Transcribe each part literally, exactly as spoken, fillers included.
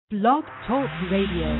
Blog Talk Radio.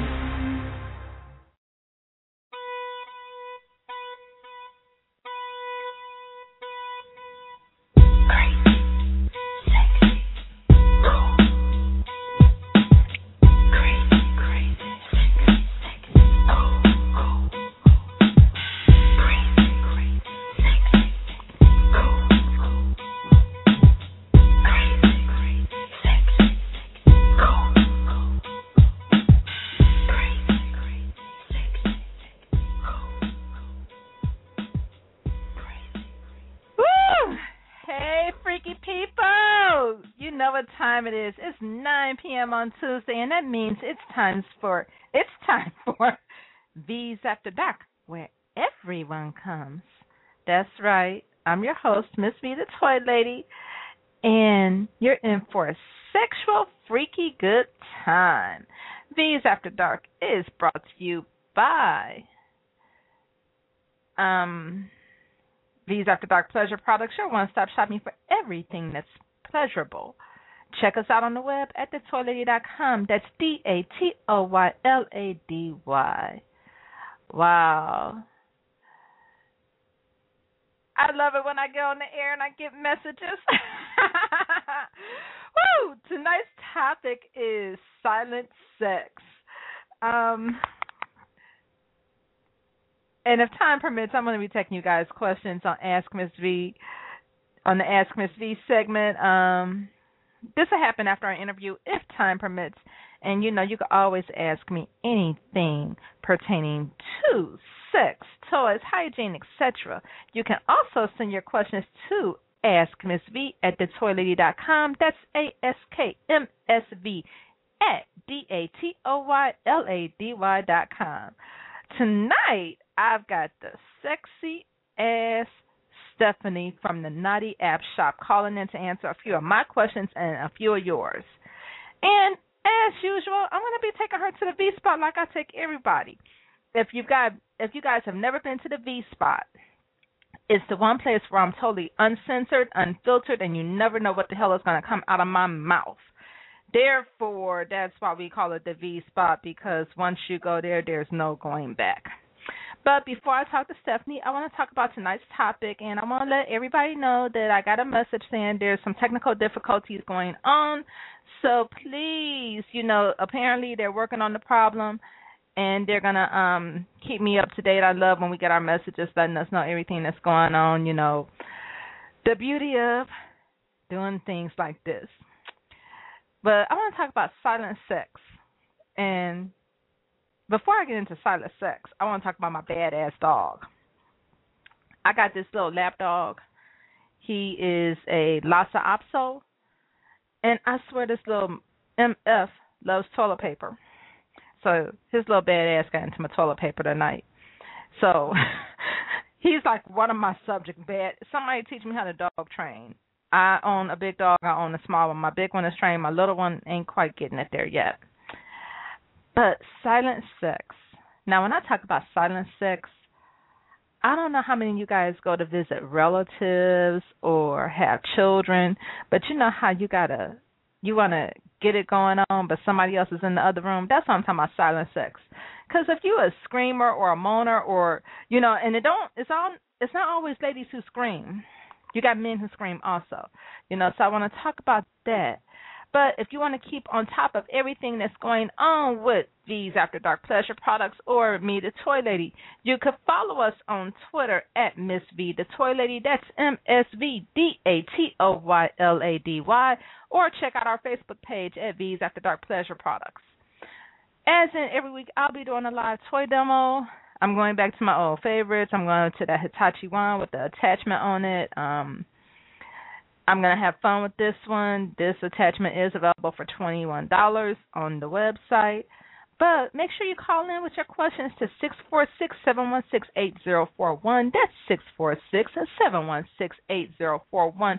It is. It's nine p.m. on Tuesday, and that means it's time for it's time for V's After Dark, where everyone comes. That's right. I'm your host, Miss V, the Toy Lady, and you're in for a sexual, freaky good time. V's After Dark is brought to you by um V's After Dark Pleasure Products, your one-stop shopping for everything that's pleasurable. Check us out on the web at the toy lady dot com. That's D A T O Y L A D Y. Wow. I love it when I get on the air and I get messages. Woo! Tonight's topic is silent sex. Um, and if time permits, I'm going to be taking you guys questions on Ask Miss V, on the Ask Miss V segment. Um... This will happen after our interview if time permits. And, you know, you can always ask me anything pertaining to sex, toys, hygiene, et cetera. You can also send your questions to Ask Miss V at the toy lady dot com. That's A S K M S V at D A T O Y L A D Y dot com. Tonight, I've got the sexy ass Stephanie from the Naughty App Shop calling in to answer a few of my questions and a few of yours. And as usual, I'm going to be taking her to the V Spot like I take everybody. If you've got, if you guys have never been to the V Spot, it's the one place where I'm totally uncensored, unfiltered, and you never know what the hell is going to come out of my mouth. Therefore, that's why we call it the V Spot, because once you go there, there's no going back. But before I talk to Stephanie, I want to talk about tonight's topic, and I want to let everybody know that I got a message saying there's some technical difficulties going on. So please, you know, apparently they're working on the problem, and they're going to um, keep me up to date. I love when we get our messages letting us know everything that's going on, you know. The beauty of doing things like this. But I want to talk about silent sex. And before I get into silent sex, I want to talk about my badass dog. I got this little lap dog. He is a Lhasa Apso, and I swear this little M F loves toilet paper. So his little badass got into my toilet paper tonight. So he's like one of my subject bad. Somebody teach me how to dog train. I own a big dog. I own a small one. My big one is trained. My little one ain't quite getting it there yet. But silent sex. Now, when I talk about silent sex, I don't know how many of you guys go to visit relatives or have children, but you know how you gotta, you want to get it going on, but somebody else is in the other room. That's what I'm talking about, silent sex. Because if you're a screamer or a moaner, or you know, and it don't, it's all, it's not always ladies who scream. You got men who scream also, you know. So I want to talk about that. But if you want to keep on top of everything that's going on with V's After Dark Pleasure Products or me, the Toy Lady, you could follow us on Twitter at Miss V, the Toy Lady. That's M S V D A T O Y L A D Y. Or check out our Facebook page at V's After Dark Pleasure Products. As in every week, I'll be doing a live toy demo. I'm going back to my old favorites. I'm going to the Hitachi one with the attachment on it. Um... I'm going to have fun with this one. This attachment is available for twenty-one dollars on the website. But make sure you call in with your questions to six four six, seven one six, eight zero four one. That's six four six, seven one six, eight zero four one.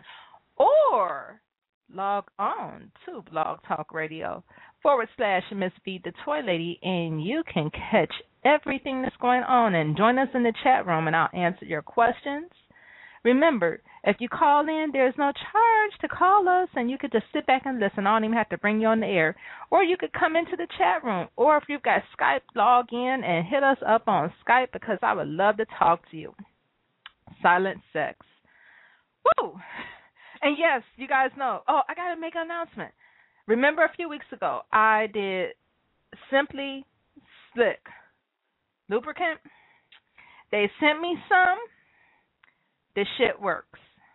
Or log on to Blog Talk Radio forward slash Miss V, the Toy Lady, and you can catch everything that's going on and join us in the chat room, and I'll answer your questions. Remember, If you call in, there's no charge to call us, and you could just sit back and listen. I don't even have to bring you on the air. Or you could come into the chat room. Or if you've got Skype, log in and hit us up on Skype because I would love to talk to you. Silent sex. Woo! And yes, you guys know. Oh, I got to make an announcement. Remember a few weeks ago, I did Simply Slick lubricant. They sent me some. This shit works.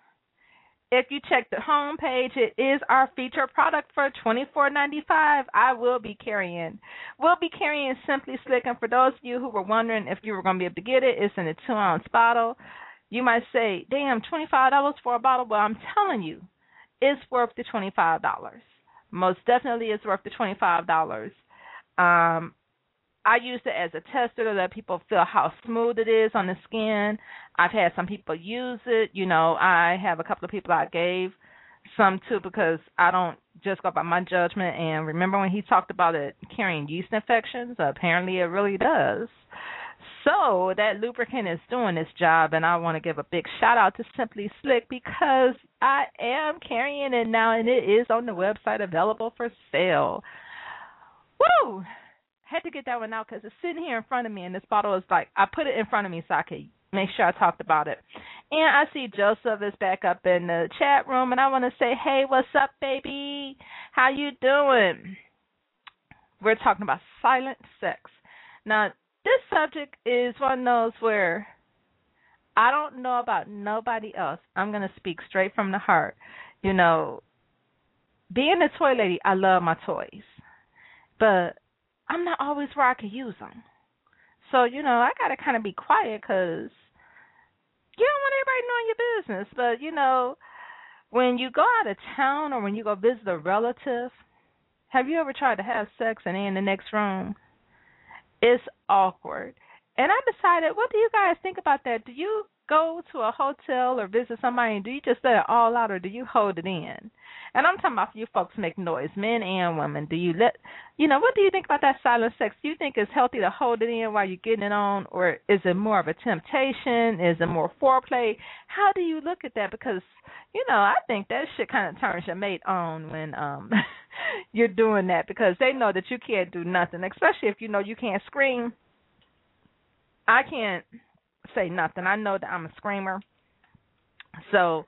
If you check the home page, it is our featured product for twenty-four ninety-five. I will be carrying. We'll be carrying Simply Slick. And for those of you who were wondering if you were going to be able to get it, it's in a two-ounce bottle. You might say, damn, twenty-five dollars for a bottle. Well, I'm telling you, it's worth the twenty-five dollars. Most definitely it's worth the twenty-five dollars. Um, I used it as a tester to let people feel how smooth it is on the skin. I've had some people use it. You know, I have a couple of people I gave some to because I don't just go by my judgment. And remember when he talked about it carrying yeast infections? Apparently it really does. So that lubricant is doing its job, and I want to give a big shout-out to Simply Slick because I am carrying it now, and it is on the website available for sale. Woo! Had to get that one out because it's sitting here in front of me, and this bottle is like, I put it in front of me so I could make sure I talked about it. And I see Joseph is back up in the chat room, and I want to say, hey, what's up, baby? How you doing? We're talking about silent sex. Now, this subject is one of those where I don't know about nobody else. I'm going to speak straight from the heart. You know, being a toy lady, I love my toys. But I'm not always where I can use them. So, you know, I got to kind of be quiet because you don't want everybody knowing your business. But, you know, when you go out of town or when you go visit a relative, have you ever tried to have sex and they're in the next room? It's awkward. And I decided, what do you guys think about that? Do you go to a hotel or visit somebody and do you just let it all out or do you hold it in? And I'm talking about you folks make noise, men and women. Do you let, you know, what do you think about that silent sex? Do you think it's healthy to hold it in while you're getting it on, or is it more of a temptation? Is it more foreplay? How do you look at that? Because, you know, I think that shit kind of turns your mate on when um you're doing that because they know that you can't do nothing, especially if you know you can't scream. I can't say nothing. I know that I'm a screamer. So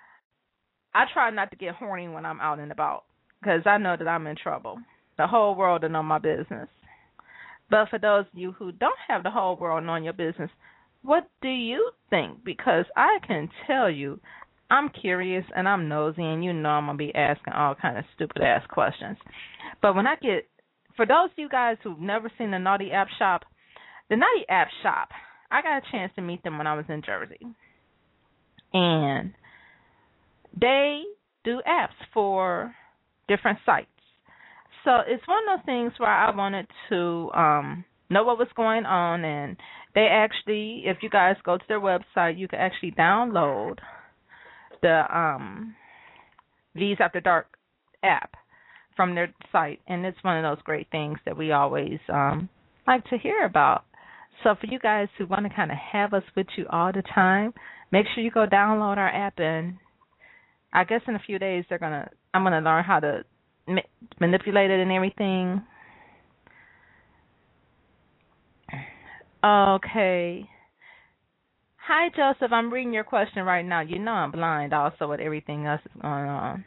I try not to get horny when I'm out and about because I know that I'm in trouble. The whole world will know my business. But for those of you who don't have the whole world knowing your business, what do you think? Because I can tell you, I'm curious and I'm nosy, and you know I'm going to be asking all kind of stupid-ass questions. But when I get, for those of you guys who've never seen the Naughty App Shop, the Naughty App Shop, I got a chance to meet them when I was in Jersey. And they do apps for different sites. So it's one of those things where I wanted to um, know what was going on. And they actually, if you guys go to their website, you can actually download the um, V's After Dark app from their site. And it's one of those great things that we always um, like to hear about. So for you guys who want to kind of have us with you all the time, make sure you go download our app, and I guess in a few days they're gonna. I'm gonna learn how to ma- manipulate it and everything. Okay. Hi Joseph, I'm reading your question right now. You know I'm blind also with everything else that's going on.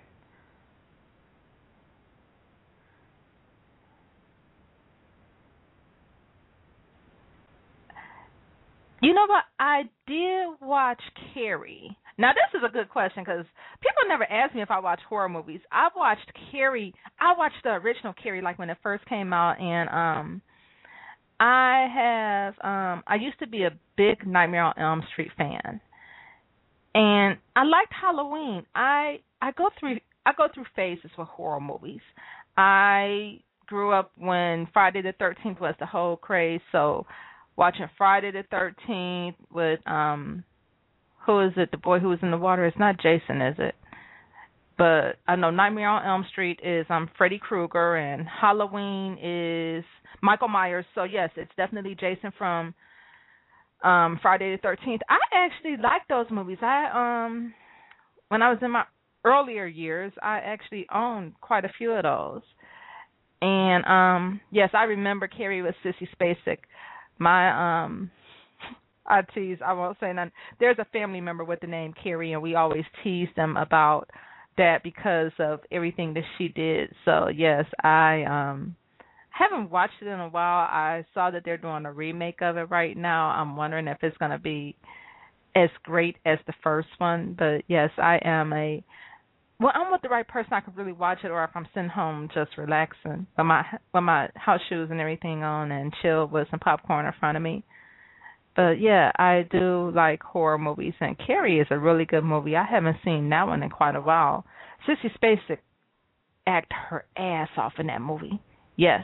You know what? I did watch Carrie. Now, this is a good question because people never ask me if I watch horror movies. I've watched Carrie. I watched the original Carrie, like when it first came out, and um, I have. Um, I used to be a big Nightmare on Elm Street fan, and I liked Halloween. I I go through I go through phases with horror movies. I grew up when Friday the thirteenth was the whole craze, so watching Friday the thirteenth with, um, who is it, the boy who was in the water? It's not Jason, is it? But I know Nightmare on Elm Street is um, Freddy Krueger, and Halloween is Michael Myers. So, yes, it's definitely Jason from um, Friday the thirteenth. I actually like those movies. I um, when I was in my earlier years, I actually owned quite a few of those. And um, yes, I remember Carrie with Sissy Spacek. My um, I tease. I won't say none. There's a family member with the name Carrie, and we always tease them about that because of everything that she did. So yes, I um haven't watched it in a while. I saw that they're doing a remake of it right now. I'm wondering if it's going to be as great as the first one. But yes, I am a well. I'm with the right person. I could really watch it, or if I'm sitting home just relaxing with my with my house shoes and everything on and chill with some popcorn in front of me. But yeah, I do like horror movies, and Carrie is a really good movie. I haven't seen that one in quite a while. Sissy Spacek act her ass off in that movie. Yes.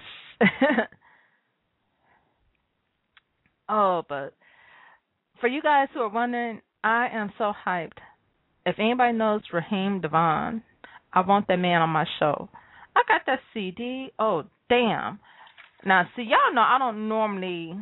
Oh, but for you guys who are wondering, I am so hyped. If anybody knows Raheem Devon, I want that man on my show. I got that C D. Oh, damn. Now, see, y'all know I don't normally,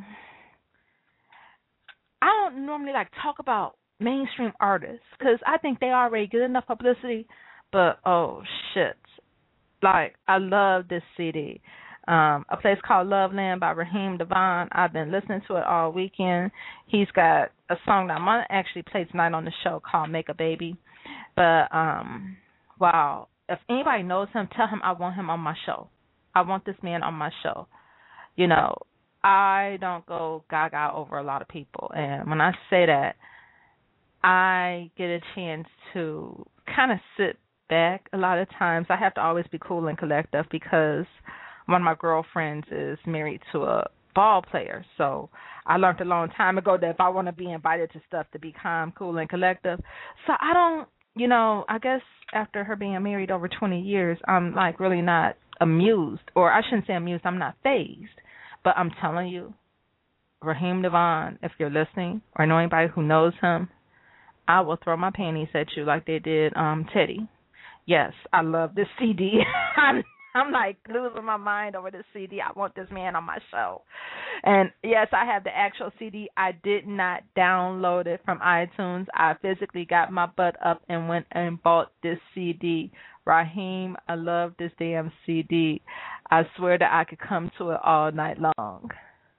I don't normally like talk about mainstream artists because I think they already get enough publicity. But oh shit, like I love this C D. Um, a place called Loveland by Raheem Devon. I've been listening to it all weekend. He's got a song that I'm gonna actually play tonight on the show called "Make a Baby." But um, wow, if anybody knows him, tell him I want him on my show. I want this man on my show. You know, I don't go gaga over a lot of people, and when I say that, I get a chance to kind of sit back. A lot of times, I have to always be cool and collective because one of my girlfriends is married to a ball player. So I learned a long time ago that if I want to be invited to stuff, to be calm, cool, and collective. So I don't, you know, I guess after her being married over twenty years, I'm like really not amused, or I shouldn't say amused, I'm not fazed. But I'm telling you, Raheem Devon, if you're listening or know anybody who knows him, I will throw my panties at you like they did um Teddy. Yes, I love this C D. I'm I'm like losing my mind over this C D. I want this man on my show. And yes, I have the actual C D. I did not download it from iTunes. I physically got my butt up and went and bought this C D. Raheem, I love this damn C D. I swear that I could come to it all night long.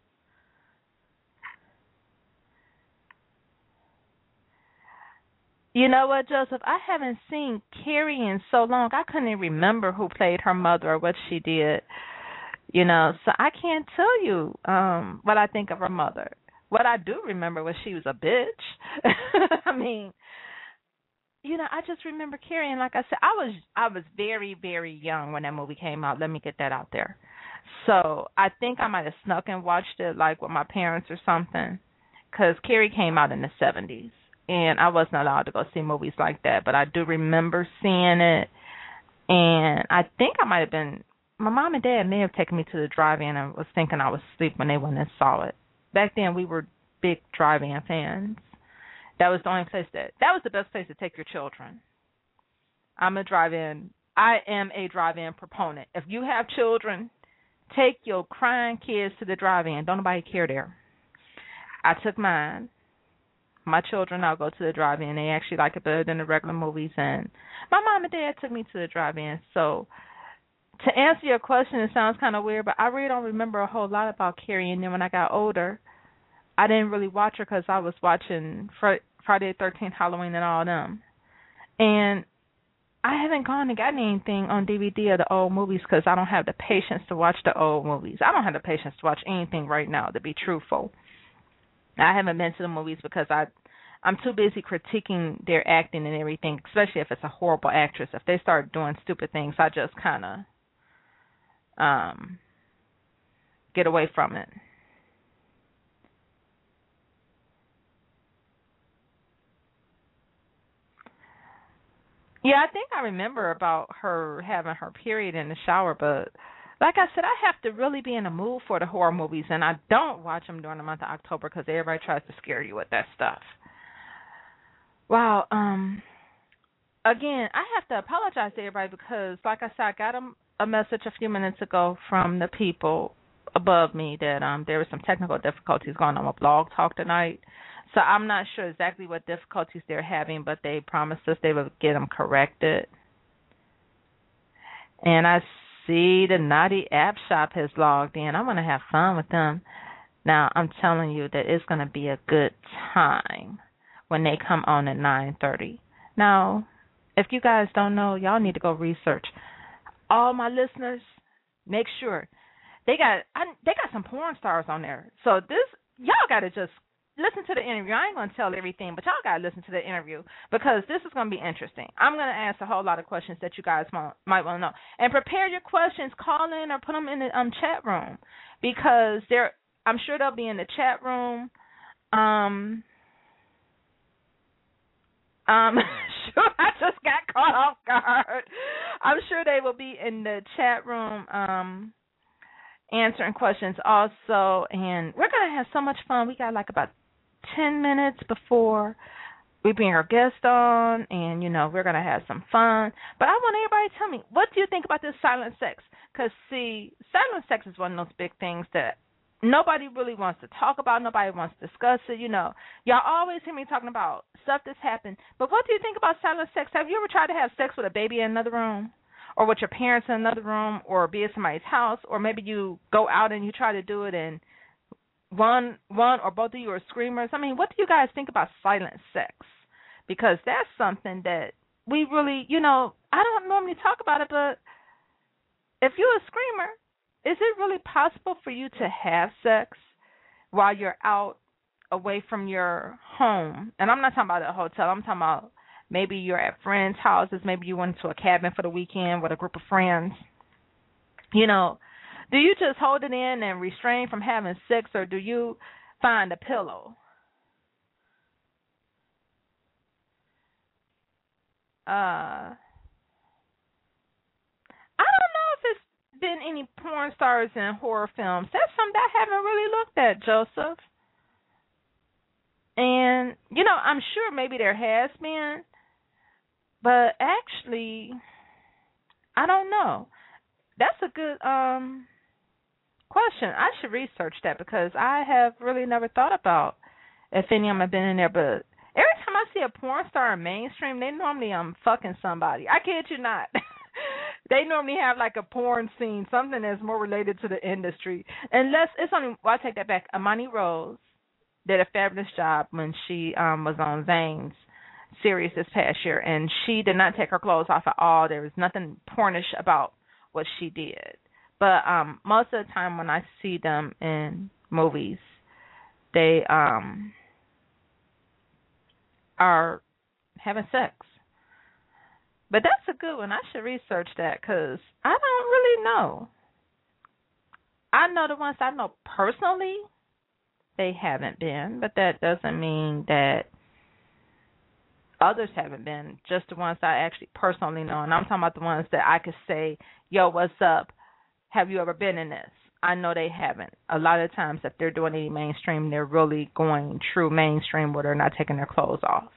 You know what, Joseph? I haven't seen Carrie in so long. I couldn't even remember who played her mother or what she did. You know, so I can't tell you um, what I think of her mother. What I do remember was she was a bitch. I mean, you know, I just remember Carrie, and like I said, I was I was very very young when that movie came out. Let me get that out there. So I think I might have snuck and watched it like with my parents or something, because Carrie came out in the seventies. And I wasn't allowed to go see movies like that, but I do remember seeing it. And I think I might have been, my mom and dad may have taken me to the drive-in and was thinking I was asleep when they went and saw it. Back then, we were big drive-in fans. That was the only place that, that was the best place to take your children. I'm a drive-in, I am a drive-in proponent. If you have children, take your crying kids to the drive-in. Don't nobody care there. I took mine. My children, I'll go to the drive-in. They actually like it better than the regular movies. And my mom and dad took me to the drive-in. So to answer your question, it sounds kind of weird, but I really don't remember a whole lot about Carrie. And then when I got older, I didn't really watch her because I was watching Fr- Friday the thirteenth, Halloween, and all them. And I haven't gone and gotten anything on D V D of the old movies because I don't have the patience to watch the old movies. I don't have the patience to watch anything right now, to be truthful. I haven't been to the movies because I, I'm too busy critiquing their acting and everything, especially if it's a horrible actress. If they start doing stupid things, I just kind of um, get away from it. Yeah, I think I remember about her having her period in the shower, but like I said, I have to really be in the mood for the horror movies, and I don't watch them during the month of October because everybody tries to scare you with that stuff. Wow. Um. Again, I have to apologize to everybody because, like I said, I got a, a message a few minutes ago from the people above me that um there were some technical difficulties going on with Blog Talk tonight. So I'm not sure exactly what difficulties they're having, but they promised us they would get them corrected. And I see the Naughty App Shop has logged in. I'm going to have fun with them. Now, I'm telling you that it's going to be a good time when they come on at nine thirty. Now, if you guys don't know, y'all need to go research. All my listeners, make sure they got I, they got some porn stars on there. So this y'all got to just listen to the interview. I ain't going to tell everything, but y'all got to listen to the interview because this is going to be interesting. I'm going to ask a whole lot of questions that you guys might, might want to know. And prepare your questions. Call in or put them in the um, chat room because they're, I'm sure they'll be in the chat room. Um, um, sure, I just got caught off guard. I'm sure they will be in the chat room um, answering questions also. And we're going to have so much fun. We got like about ten minutes before we bring our guest on, and, you know, we're going to have some fun. But I want everybody to tell me, what do you think about this silent sex? Because, see, silent sex is one of those big things that nobody really wants to talk about. Nobody wants to discuss it. You know, y'all always hear me talking about stuff that's happened. But what do you think about silent sex? Have you ever tried to have sex with a baby in another room, or with your parents in another room, or be at somebody's house, or maybe you go out and you try to do it and one one or both of you are screamers? I mean, what do you guys think about silent sex? Because that's something that we really, you know, I don't normally talk about it, but if you're a screamer, is it really possible for you to have sex while you're out away from your home? And I'm not talking about a hotel. I'm talking about maybe you're at friends' houses. Maybe you went to a cabin for the weekend with a group of friends. You know, do you just hold it in and restrain from having sex, or do you find a pillow? Uh, I don't know if it's been any porn stars in horror films. That's something I haven't really looked at, Joseph. And, you know, I'm sure maybe there has been, but actually, I don't know. That's a good um question. I should research that because I have really never thought about if any of them have been in there. But every time I see a porn star in mainstream, they normally um fucking somebody. I kid you not. They normally have like a porn scene, something that's more related to the industry. Unless it's only, well, I take that back. Amani Rose did a fabulous job when she um was on Zane's series this past year, and she did not take her clothes off at all. There was nothing pornish about what she did. But um, most of the time when I see them in movies, they um, are having sex. But that's a good one. I should research that because I don't really know. I know the ones I know personally, they haven't been, but that doesn't mean that others haven't been, just the ones I actually personally know. And I'm talking about the ones that I could say, yo, what's up? Have you ever been in this? I know they haven't. A lot of times if they're doing any mainstream, they're really going true mainstream where they're not taking their clothes off.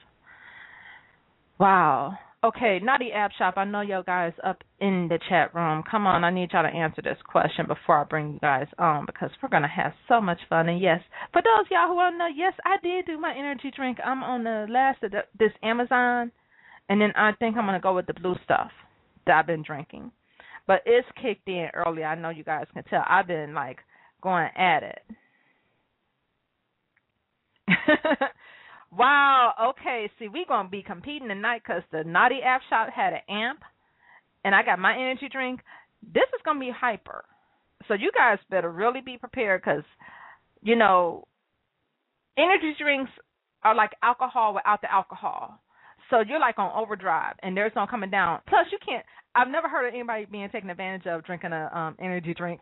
Wow. Okay, Naughty App Shop, I know y'all guys up in the chat room. Come on, I need y'all to answer this question before I bring you guys on because we're going to have so much fun. And yes, for those of y'all who want to know, yes, I did do my energy drink. I'm on the last of the, this Amazon, and then I think I'm going to go with the blue stuff that I've been drinking. But it's kicked in early. I know you guys can tell. I've been, like, going at it. Wow. Okay. See, we're going to be competing tonight because the Naughty App Shop had an amp, and I got my energy drink. This is going to be hyper. So you guys better really be prepared because, you know, energy drinks are like alcohol without the alcohol. So you're like on overdrive, and there's no coming down. Plus, you can't. I've never heard of anybody being taken advantage of drinking a um, energy drink.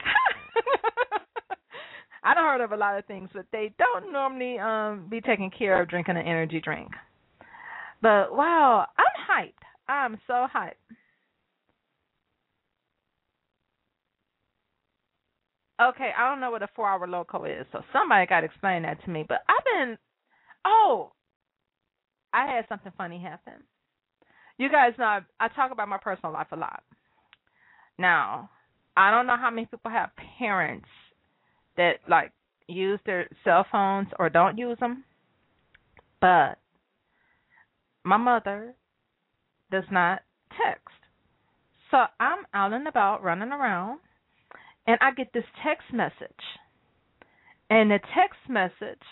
I don't heard of a lot of things, but they don't normally um, be taking care of drinking an energy drink. But wow, I'm hyped. I'm so hyped. Okay, I don't know what a four-hour loco is, so somebody got to explain that to me. But I've been. Oh, I had something funny happen. You guys know I, I talk about my personal life a lot. Now, I don't know how many people have parents that like use their cell phones or don't use them, but my mother does not text. So I'm out and about running around, and I get this text message. And the text message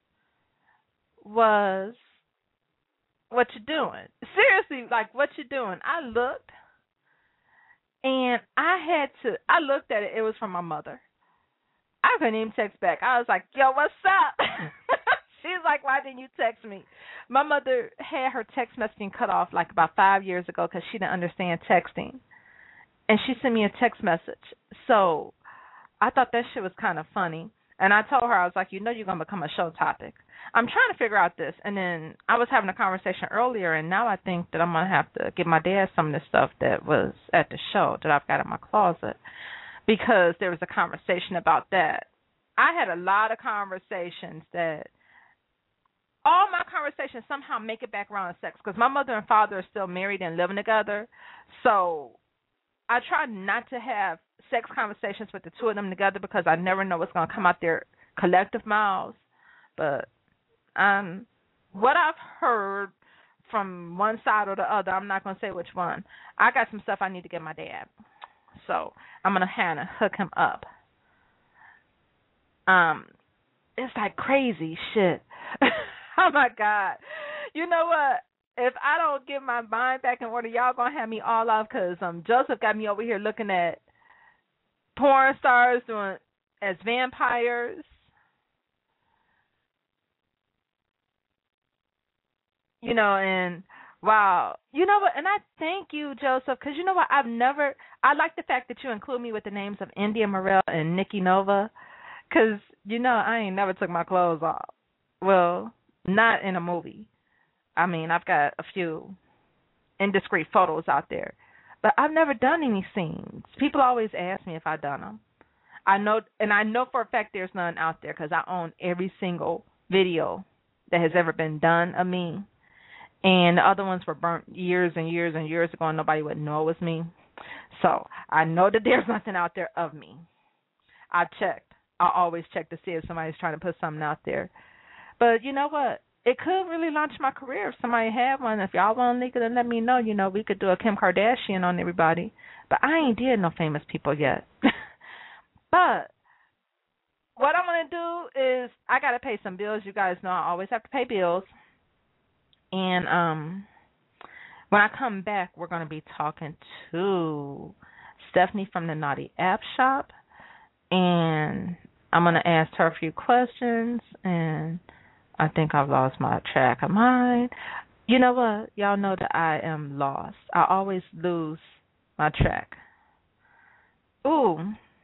was, "What you doing?" Seriously, like, "What you doing?" I looked, and I had to, I looked at it. It was from my mother. I couldn't even text back. I was like, "Yo, what's up?" She's like, "Why didn't you text me?" My mother had her text messaging cut off like about five years ago because she didn't understand texting. And she sent me a text message. So I thought that shit was kind of funny. And I told her, I was like, "You know you're going to become a show topic. I'm trying to figure out this." And then I was having a conversation earlier, and now I think that I'm going to have to give my dad some of the stuff that was at the show that I've got in my closet, because there was a conversation about that. I had a lot of conversations that, all my conversations somehow make it back around to sex, because my mother and father are still married and living together. So I try not to have sex conversations with the two of them together, because I never know what's going to come out their collective mouths. But um, what I've heard from one side or the other, I'm not going to say which one, I got some stuff I need to get my dad. So I'm going to kind of hook him up. Um, It's like crazy shit. Oh, my God. You know what? If I don't get my mind back in order, y'all going to have me all off, because um, Joseph got me over here looking at porn stars doing as vampires. You know, and wow. You know what? And I thank you, Joseph, because you know what? I've never, I like the fact that you include me with the names of India Morel and Nikki Nova, because, you know, I ain't never took my clothes off. Well, not in a movie. I mean, I've got a few indiscreet photos out there, but I've never done any scenes. People always ask me if I've done them. I know, and I know for a fact there's none out there, because I own every single video that has ever been done of me, and the other ones were burnt years and years and years ago, and nobody would know it was me. So I know that there's nothing out there of me. I've checked. I always check to see if somebody's trying to put something out there. But you know what? It could really launch my career if somebody had one. If y'all want to leak it and let me know, you know, we could do a Kim Kardashian on everybody. But I ain't did no famous people yet. But what I'm going to do is I got to pay some bills. You guys know I always have to pay bills. And um, when I come back, we're going to be talking to Stephanie from the Naughty App Shop. And I'm going to ask her a few questions, and I think I've lost my track of mind. You know what? Y'all know that I am lost. I always lose my track. Ooh.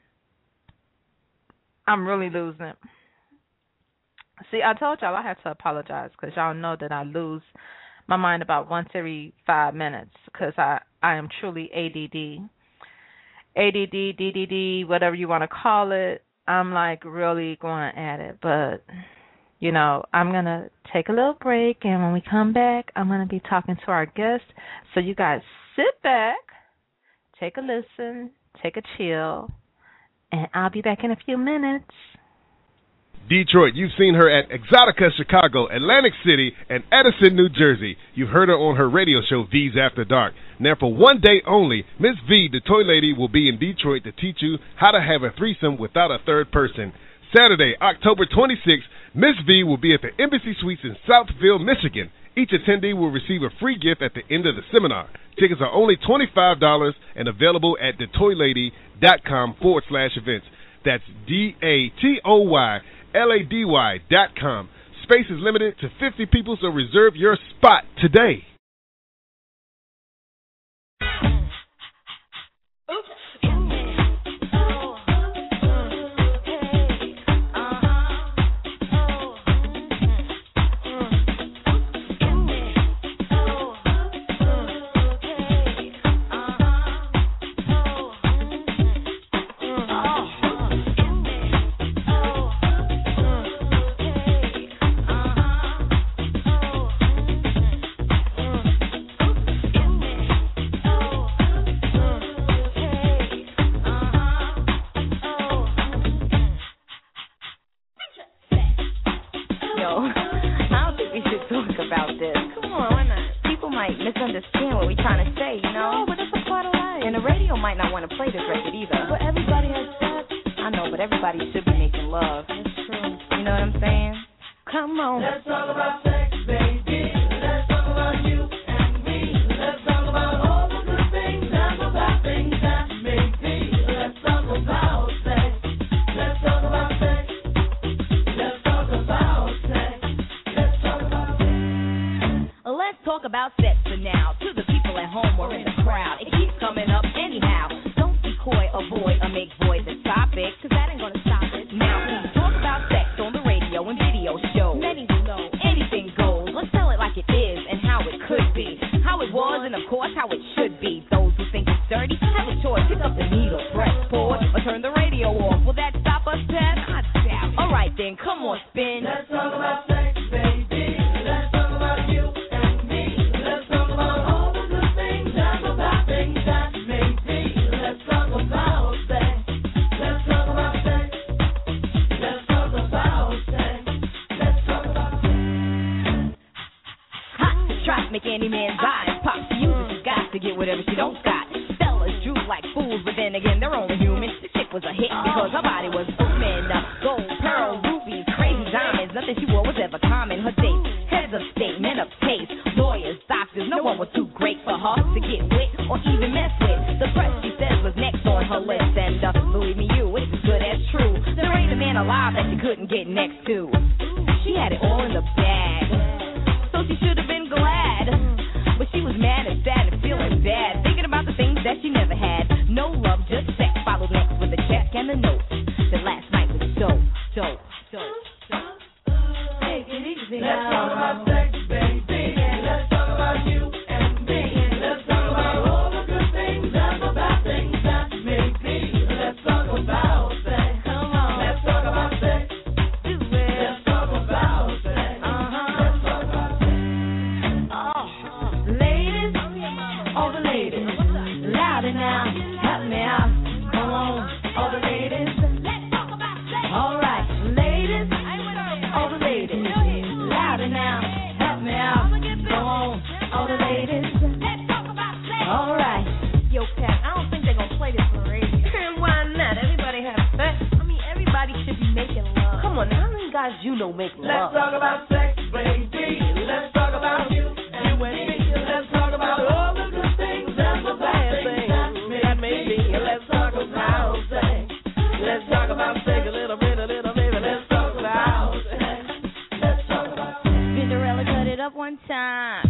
I'm really losing it. See, I told y'all I have to apologize, because y'all know that I lose my mind about once every five minutes, because I, I am truly A D D. A D D, D D D, whatever you want to call it. I'm like really going at it, but you know, I'm going to take a little break, and when we come back, I'm going to be talking to our guest. So you guys sit back, take a listen, take a chill, and I'll be back in a few minutes. Detroit, you've seen her at Exotica Chicago, Atlantic City, and Edison, New Jersey. You've heard her on her radio show, V's After Dark. Now, for one day only, Miss V, the Toy Lady, will be in Detroit to teach you how to have a threesome without a third person. Saturday, October twenty-sixth, Miss V will be at the Embassy Suites in Southfield, Michigan. Each attendee will receive a free gift at the end of the seminar. Tickets are only twenty-five dollars and available at detoylady.com forward slash events. That's D-A-T-O-Y L-A-D-Y dot com. Space is limited to fifty people, so reserve your spot today. know, I don't think we should talk about this. Come on, why not? People might misunderstand what we're trying to say, you know? No, but it's a part of life. And the radio might not want to play this record either. But everybody has sex. I know, but everybody should be making love. That's true. You know what I'm saying? Come on. Let's talk about sex, baby. Let's talk about you and me. Let's talk about all the good things and the bad things that may be. Let's talk about sex. Let's talk about sex. Let's talk about sex. Let's talk about sex. Let's talk about sex for now. To the people at home or in the crowd, it keeps coming up anyhow. Don't be coy, avoid, or make void the topic, cause that ain't gonna stop it. Now, we talk about sex on the radio and video shows. Many will know anything goes. Let's tell it like it is and how it could be. How it was and, of course, how it should be. Those who think it's dirty have a choice. Pick up the needle, press pause, or turn the radio off. Will that stop us, Ted? I doubt it. All right, then, come on, spin. Let's talk about sex, baby. Let's talk about you and me. Let's talk about all the good things and the bad things that may be. Let's talk about sex. Let's talk about sex. Let's talk about sex. Let's talk about sex. Hot trap make any man's eyes pop. She uses she's got to get whatever she don't got. Fellas droop like fools, but then again, they're only human. This chick was a hit because her body was booming. Uh, gold, pearl, rubies, crazy diamonds. Nothing she wore was ever common. Her dates, heads of state, men of taste, lawyers, doctors. No one was too great for her to get with or even mess with. The press, she says, was next on her list. And uh, believe me, you, it's as good as true. There ain't a man alive that she couldn't get next to. She had it all in the bag, so she should have been glad. But she was mad and sad and feeling bad, thinking about the things that she never had. No love, just sex. Followed next with a check and a note. The last night was dope, dope, dope, dope. Take it easy. Let's talk about sex, baby. Let's talk about you and me. Let's talk about all the good things and the bad things that may be. Let's talk about sex. Come on. Let's talk about sex. Do it. Let's talk about sex. Uh-huh. Let's talk about sex. Oh, ladies, all the ladies, louder now, help me out. Come on, all the ladies. Let's talk about sex. All right, ladies, all the ladies, louder now, help me out. Come on, all the ladies. Let's talk about sex. All right. Yo, Pat, I don't think they're gonna play this for radio. Why not? Everybody has sex. I mean, everybody should be making love. Come on, how many guys you know make Let's love? talk about sex, baby. Let's talk about you and me. Let's talk about all the good things and the bad things that may be. Let's talk about sex. Let's talk about sex a little bit, a little bit. Let's talk about sex. Let's talk about sex. Cinderella cut it up one time.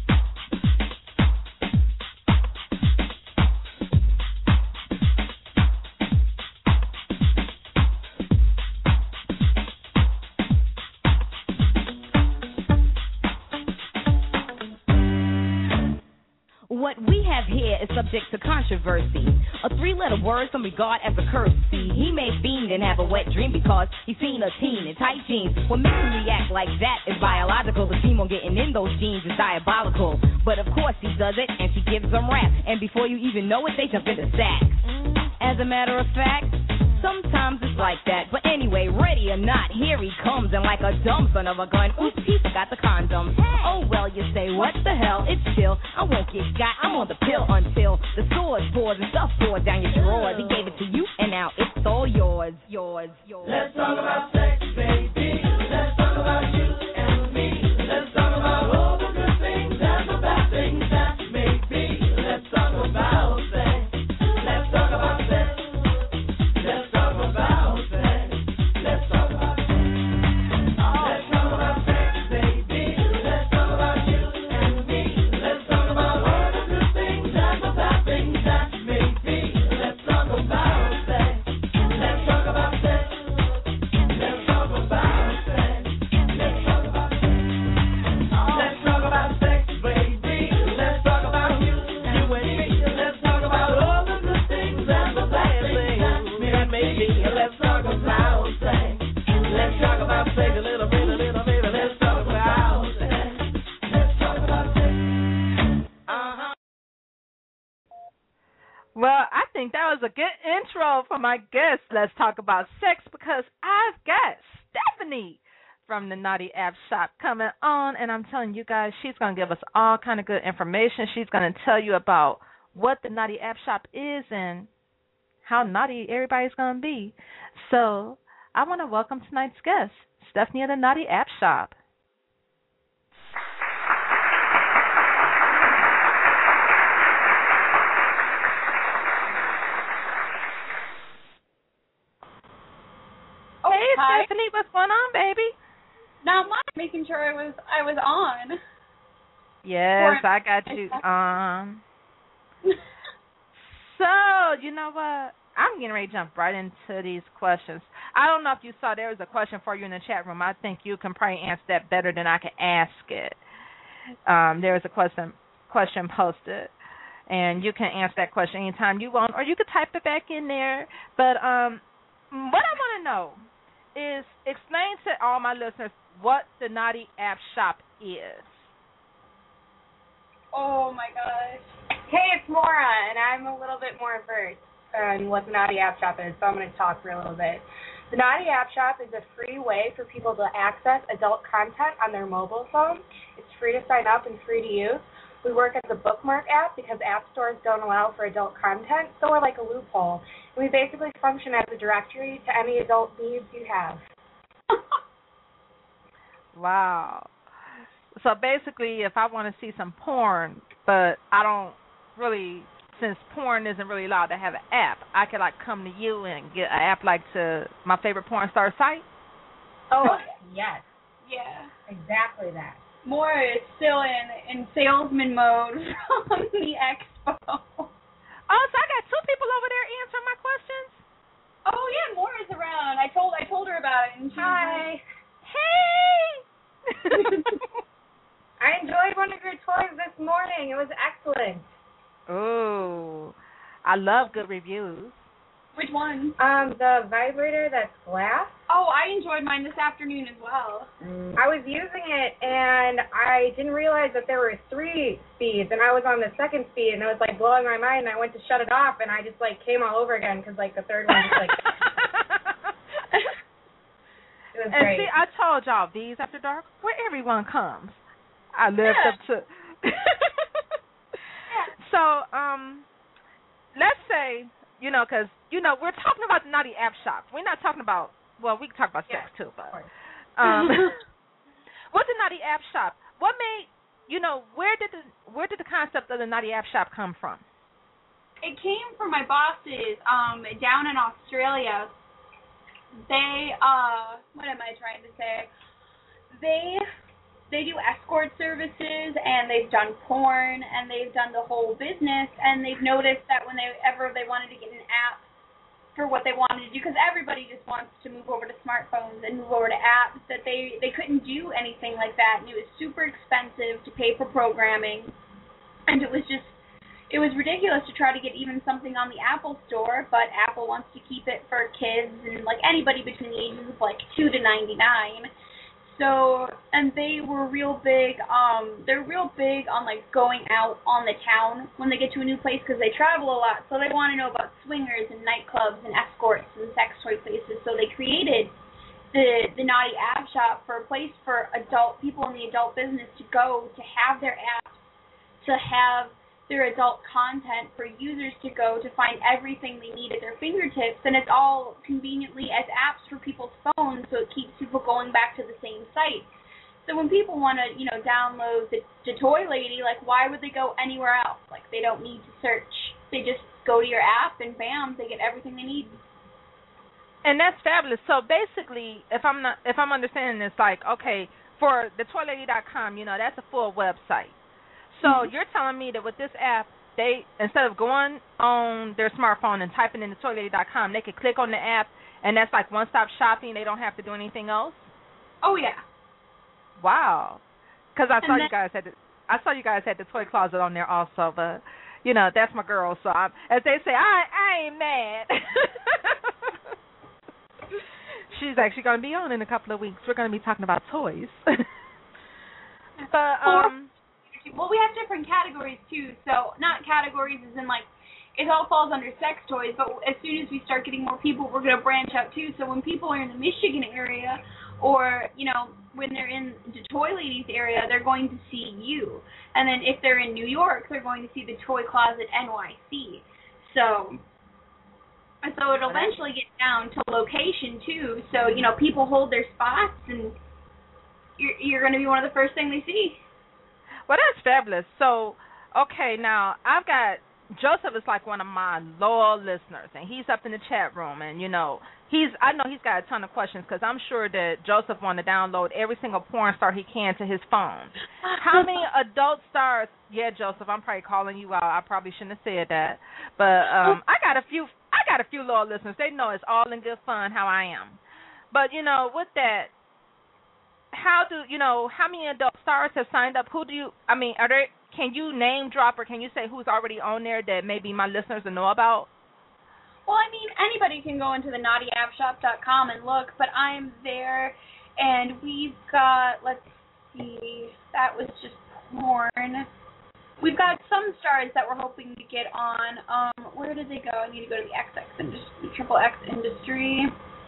What we have here is subject to controversy. A three-letter word some regard as a courtesy. He may fiend and have a wet dream because he's seen a teen in tight jeans. What makes him react like that is biological. The team on getting in those jeans is diabolical. But of course he does it and she gives them rap. And before you even know it, they jump into sack. As a matter of fact, sometimes it's like that. But anyway, ready or not, here he comes. And like a dumb son of a gun, oops, he forgot the condom. Oh, well, you say, what the hell? It's chill. I won't get got. I'm on the pill until the sword pours and stuff pours down your drawers. He gave it to you, and now it's all yours. Yours, yours. Let's talk about sex, baby. Let's talk about you and me. Let's talk about all the good things and the bad things that may be. Let's talk about sex. Let's talk about sex. Let's talk about sex. Let's talk about sex. Let's talk about sex, baby. Let's talk about you and me. Let's talk about all the good things and the bad things that may be. Let's talk about sex. Let's talk about sex. Let's talk about sex. Let's talk about sex. Let's talk about sex, baby. Let's talk about you, you and me. Let's talk about all the good things and the bad things that may be. Let's talk about sex. Let's talk about sex a little bit, a little bit. Let's talk about sex. Let's talk about sex. Uh-huh. Well, I think that was a good intro for my guest. Let's talk about sex because I've got Stephanie from the Naughty App Shop coming on, and I'm telling you guys, she's going to give us all kind of good information. She's going to tell you about what the Naughty App Shop is and how naughty everybody's going to be. So I want to welcome tonight's guest, Stephanie of the Naughty App Shop. Oh, hey, hi. Stephanie, what's going on, baby? Not much. Making sure I was I was on. Yes, I got you on. So, you know what? I'm getting ready to jump right into these questions. I don't know if you saw there was a question for you in the chat room. I think you can probably answer that better than I can ask it. Um, there was a question question posted, and you can answer that question anytime you want, or you could type it back in there. But um, what I want to know is explain to all my listeners what the Naughty App Shop is. Oh my gosh. Hey, it's Maura, and I'm a little bit more versed on what the Naughty App Shop is, so I'm going to talk for a little bit. The Naughty App Shop is a free way for people to access adult content on their mobile phone. It's free to sign up and free to use. We work as a bookmark app because app stores don't allow for adult content, so we're like a loophole. And we basically function as a directory to any adult needs you have. Wow. So basically, if I want to see some porn, but I don't really, since porn isn't really allowed to have an app, I could like come to you and get an app like to my favorite porn star site? Oh, yes. Yeah. Exactly that. Maura is still in, in salesman mode from the expo. Oh, so I got two people over there answering my questions? Oh, yeah, Maura's around. I told I told her about it. And she Hi. Was like, hey! I enjoyed one of your toys this morning. It was excellent. Ooh, I love good reviews. Which one? Um, the vibrator that's glass. Oh, I enjoyed mine this afternoon as well. Mm. I was using it, and I didn't realize that there were three speeds, and I was on the second speed, and it was, like, blowing my mind, and I went to shut it off, and I just, like, came all over again, because, like, the third one just, like... It was and great. see, I told y'all, V's After Dark, where everyone comes. I lived Yeah. up to... So, um, let's say, you know, because, you know, we're talking about the Naughty App Shop. We're not talking about, well, we can talk about sex, Yeah, too, but... Um, what's the Naughty App Shop? What made, you know, where did the where did the concept of the Naughty App Shop come from? It came from my bosses um, down in Australia. They, uh, what am I trying to say? They, they do escort services, and they've done porn, and they've done the whole business, and they've noticed that whenever they wanted to get an app for what they wanted to do, because everybody just wants to move over to smartphones and move over to apps, that they, they couldn't do anything like that, and it was super expensive to pay for programming, and it was just, it was ridiculous to try to get even something on the Apple Store, but Apple wants to keep it for kids and, like, anybody between the ages of, like, two to ninety-nine. So, and they were real big, um, they're real big on, like, going out on the town when they get to a new place because they travel a lot. So they want to know about swingers and nightclubs and escorts and sex toy places. So they created the, the Naughty App Shop for a place for adult people in the adult business to go to have their apps, to have their adult content for users to go to find everything they need at their fingertips, and it's all conveniently as apps for people's phones, so it keeps people going back to the same site. So when people want to, you know, download the, the Toy Lady, like, why would they go anywhere else? Like, they don't need to search. They just go to your app, and bam, they get everything they need. And that's fabulous. So basically, if I'm not, if I'm understanding this, like, okay, for the toy lady dot com, you know, that's a full website. So mm-hmm. You're telling me that with this app, they, instead of going on their smartphone and typing in the toy lady dot com, they could click on the app, and that's like one-stop shopping. They don't have to do anything else? Oh, yeah. Wow. Because I and saw then, you guys had the, I saw you guys had the toy closet on there also, but, you know, that's my girl. So, I'm, as they say, I, I ain't mad. She's actually going to be on in a couple of weeks. We're going to be talking about toys. But, um... Well, we have different categories, too. So, not categories as in, like, it all falls under sex toys, but as soon as we start getting more people, we're going to branch out, too. So when people are in the Michigan area, Or, you know, when they're in the Toy Ladies area, they're going to see you. And then if they're in New York, they're going to see the Toy Closet N Y C. So, and so it'll eventually get down to location, too. So, you know, people hold their spots, and you're, you're going to be one of the first thing they see. Well, that's fabulous. So, okay, now, I've got, Joseph is like one of my loyal listeners, and he's up in the chat room, and, you know, he's, I know he's got a ton of questions, because I'm sure that Joseph wants to download every single porn star he can to his phone. How many adult stars, yeah, Joseph, I'm probably calling you out. I probably shouldn't have said that, but um, I got a few, I got a few loyal listeners. They know it's all in good fun how I am. But, you know, with that, how do, you know, how many adult stars have signed up? Who do you, I mean, are there, can you name drop, or can you say who's already on there that maybe my listeners will know about? Well, I mean, anybody can go into the naughty app shop dot com and look, but I'm there, and we've got, let's see, that was just porn. We've got some stars that we're hoping to get on. Um, where did they go? I need to go to the X X industry, Triple X industry.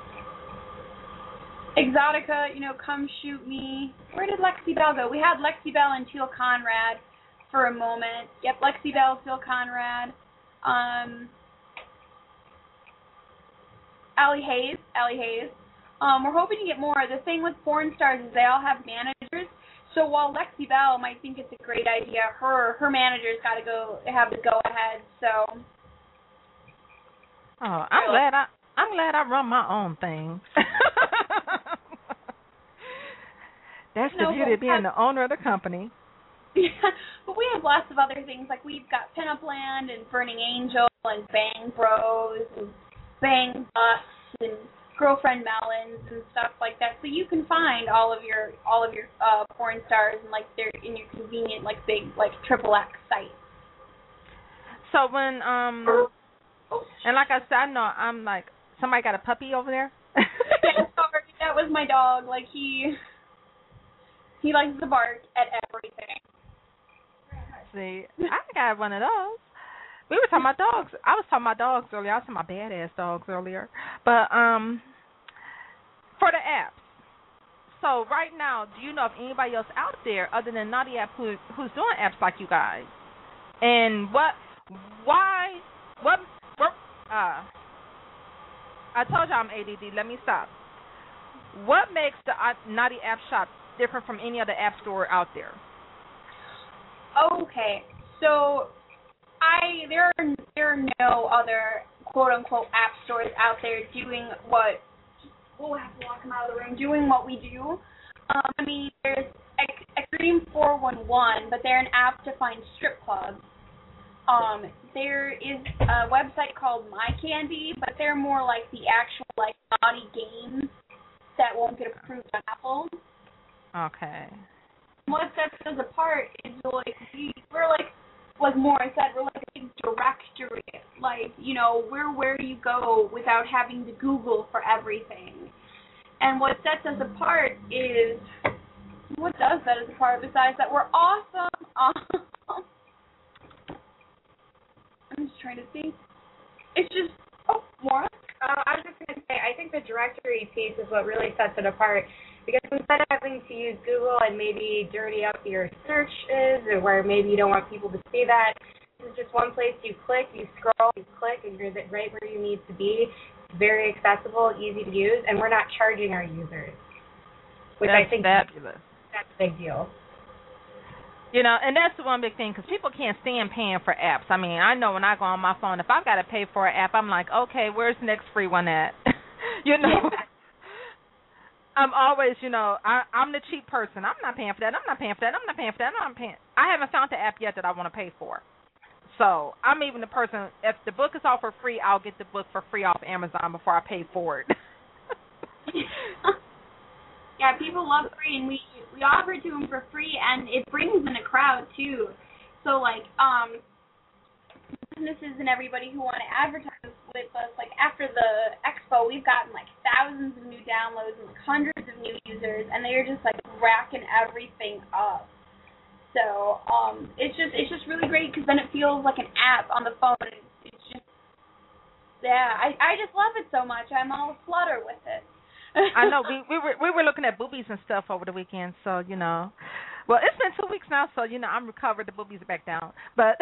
Exotica, you know, come shoot me. Where did Lexi Bell go? We had Lexi Bell and Teal Conrad for a moment. Yep, Lexi Bell, Teal Conrad. Um, Allie Hayes, Allie Hayes. Um, we're hoping to get more. The thing with porn stars is they all have managers. So while Lexi Bell might think it's a great idea, her her manager's got to go have the go ahead. So. Oh, I'm really glad I I'm glad I run my own thing. That's the no, beauty of being have, the owner of the company. Yeah, but we have lots of other things. Like we've got Pinup Land and Burning Angel and Bang Bros and Bang Bus and Girlfriend Melons and stuff like that. So you can find all of your all of your uh, porn stars and like they're in your convenient like big like triple X site. So when um and like I said, I know I'm like somebody got a puppy over there. Yeah, sorry, that was my dog. Like he he likes to bark at everything. See, I got one of those. We were talking about dogs. I was talking about dogs earlier. I was talking about badass dogs earlier. But um, for the apps. So right now, do you know of anybody else out there other than Naughty App who who's doing apps like you guys? And what, why, what, what uh, I told you I'm A D D. Let me stop. What makes the uh, Naughty App Shop different from any other app store out there? Okay, so I there are there are no other quote unquote app stores out there doing what we'll have to walk them out of the room doing what we do. Um, I mean, there's Extreme four one one, but they're an app to find strip clubs. Um, there is a website called My Candy, but they're more like the actual like naughty games that won't get approved on Apple. Okay. What sets us apart is like we, we're like like Morris said, we're like a big directory. Like, you know, we're where you go without having to Google for everything. And what sets us apart is what does set us apart besides that we're awesome. awesome. I'm just trying to think. It's just oh Morris. Uh, I was just going to say, I think the directory piece is what really sets it apart. Because instead of having to use Google and maybe dirty up your searches or where maybe you don't want people to see that, this is just one place you click, you scroll, you click, and you're right where you need to be. It's very accessible, easy to use, and we're not charging our users. Which that's I think fabulous. That's a big deal. You know, and that's the one big thing, because people can't stand paying for apps. I mean, I know when I go on my phone, if I've got to pay for an app, I'm like, okay, where's the next free one at? you know? Yeah. I'm always, you know, I, I'm the cheap person. I'm not paying for that. I'm not paying for that. I'm not paying for that. I'm not paying. I haven't found the app yet that I want to pay for. So I'm even the person, if the book is offered free, I'll get the book for free off Amazon before I pay for it. Yeah, people love free, and we we offer it to them for free, and it brings in a crowd, too. So, like, um, businesses and everybody who want to advertise with us, like, after the expo, we've gotten, like, thousands of new downloads and, like, hundreds of new users, and they're just, like, racking everything up. So, um, it's just it's just really great, because then it feels like an app on the phone. It's, it's just, yeah, I, I just love it so much. I'm all flutter with it. I know we we were we were looking at boobies and stuff over the weekend, so you know. Well, it's been two weeks now, so you know I'm recovered. The boobies are back down, but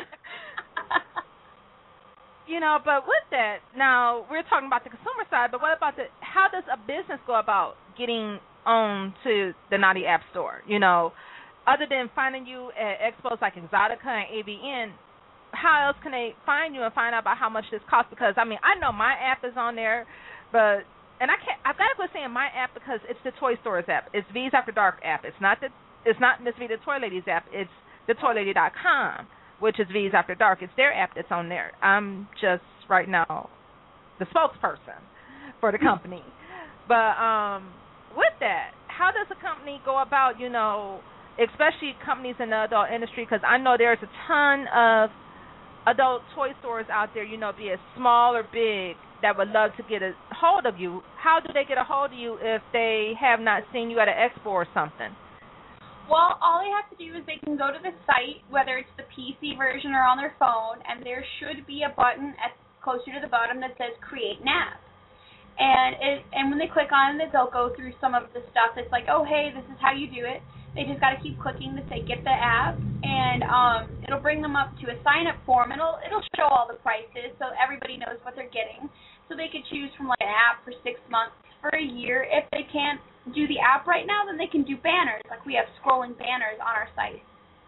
you know. But with that, now we're talking about the consumer side. But what about the? How does a business go about getting on to the Naughty App Store? You know, other than finding you at expos like Exotica and A V N, how else can they find you and find out about how much this costs? Because I mean, I know my app is on there, but and I can't. I've got to quit saying my app because it's the Toy Store's app. It's V's After Dark app. It's not the. It's not Miss V the Toy Lady's app. It's the toy lady dot com, which is V's After Dark. It's their app that's on there. I'm just right now the spokesperson for the company. But um, with that, how does a company go about, you know, especially companies in the adult industry? Because I know there's a ton of adult toy stores out there, you know, be it small or big, that would love to get a hold of you. How do they get a hold of you if they have not seen you at an expo or something? Well, all they have to do is they can go to the site, whether it's the P C version or on their phone, and there should be a button at closer to the bottom that says Create an App. And it, and when they click on it, they'll go through some of the stuff that's like, oh, hey, this is how you do it. They just got to keep clicking to say Get the App, and um, it'll bring them up to a sign-up form. It'll it'll show all the prices so everybody knows what they're getting. So they could choose from like an app for six months, for a year. If they can't do the app right now, then they can do banners. Like we have scrolling banners on our site.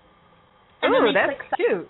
And Ooh, then they that's click cute.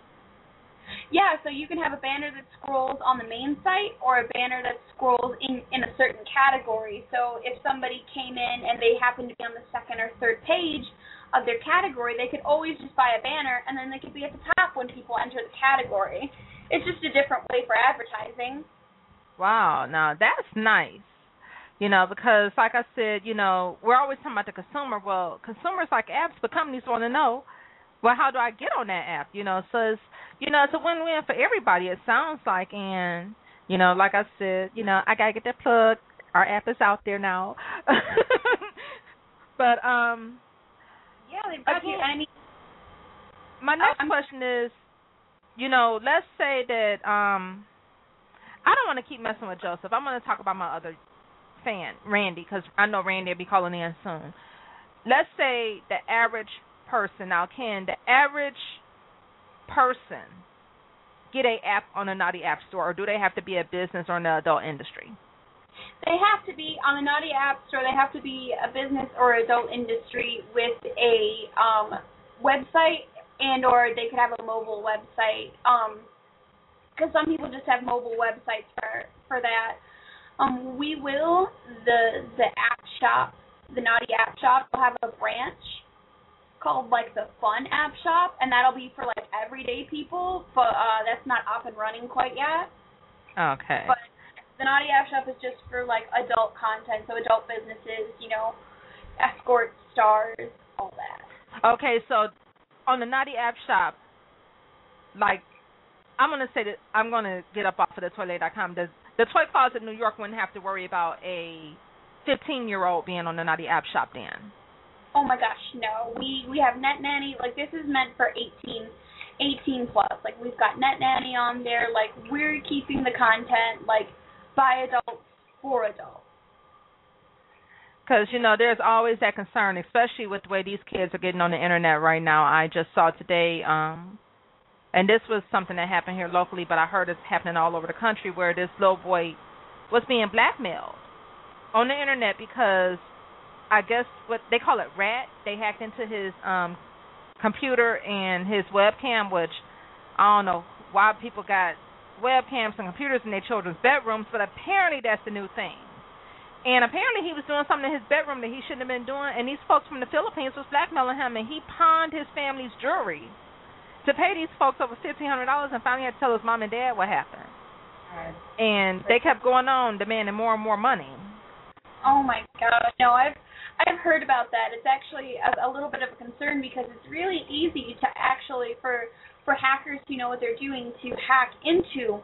Yeah, so you can have a banner that scrolls on the main site or a banner that scrolls in, in a certain category. So if somebody came in and they happen to be on the second or third page of their category, they could always just buy a banner and then they could be at the top when people enter the category. It's just a different way for advertising. Wow, now that's nice. You know, because like I said, you know, we're always talking about the consumer. Well, consumers like apps, but companies want to know, well, how do I get on that app? You know, so it's, you know, it's a win-win for everybody, it sounds like. And, you know, like I said, you know, I got to get that plug. Our app is out there now. But, um, yeah, they've got you. I mean, my next um, question is, you know, let's say that, um, I don't want to keep messing with Joseph. I'm going to talk about my other fan, Randy, because I know Randy will be calling in soon. Let's say the average person, now can the average person get a app on a Naughty App Store, or do they have to be a business or in the adult industry? They have to be on the Naughty App Store. They have to be a business or adult industry with a um, website, and or they could have a mobile website. Um, because some people just have mobile websites for for that. Um, we will the the app shop, the Naughty App Shop, will have a branch called like the Fun App Shop, and that'll be for like everyday people, but uh, that's not up and running quite yet. Okay. But the Naughty App Shop is just for like adult content, so adult businesses, you know, escort stars, all that. Okay, so on the Naughty App Shop, like, I'm gonna say that I'm gonna get up off of the toy lady dot com. The, the Toy Closet New York wouldn't have to worry about a fifteen-year-old being on the Naughty App Shop then. Oh my gosh, no. We we have Net Nanny. Like, this is meant for eighteen, eighteen plus. Like, we've got Net Nanny on there. Like, we're keeping the content like by adults for adults. Because, you know, there's always that concern, especially with the way these kids are getting on the internet right now. I just saw today. Um, And this was something that happened here locally, but I heard it's happening all over the country, where this little boy was being blackmailed on the internet because I guess what they call it rat. They hacked into his um, computer and his webcam, which I don't know why people got webcams and computers in their children's bedrooms, but apparently that's the new thing. And apparently he was doing something in his bedroom that he shouldn't have been doing, and these folks from the Philippines was blackmailing him, and he pawned his family's jewelry to pay these folks over fifteen hundred dollars, and finally had to tell his mom and dad what happened. Right. And they kept going on demanding more and more money. Oh my God! No, I've I've heard about that. It's actually a, a little bit of a concern because it's really easy to actually for for hackers who know what they're doing to hack into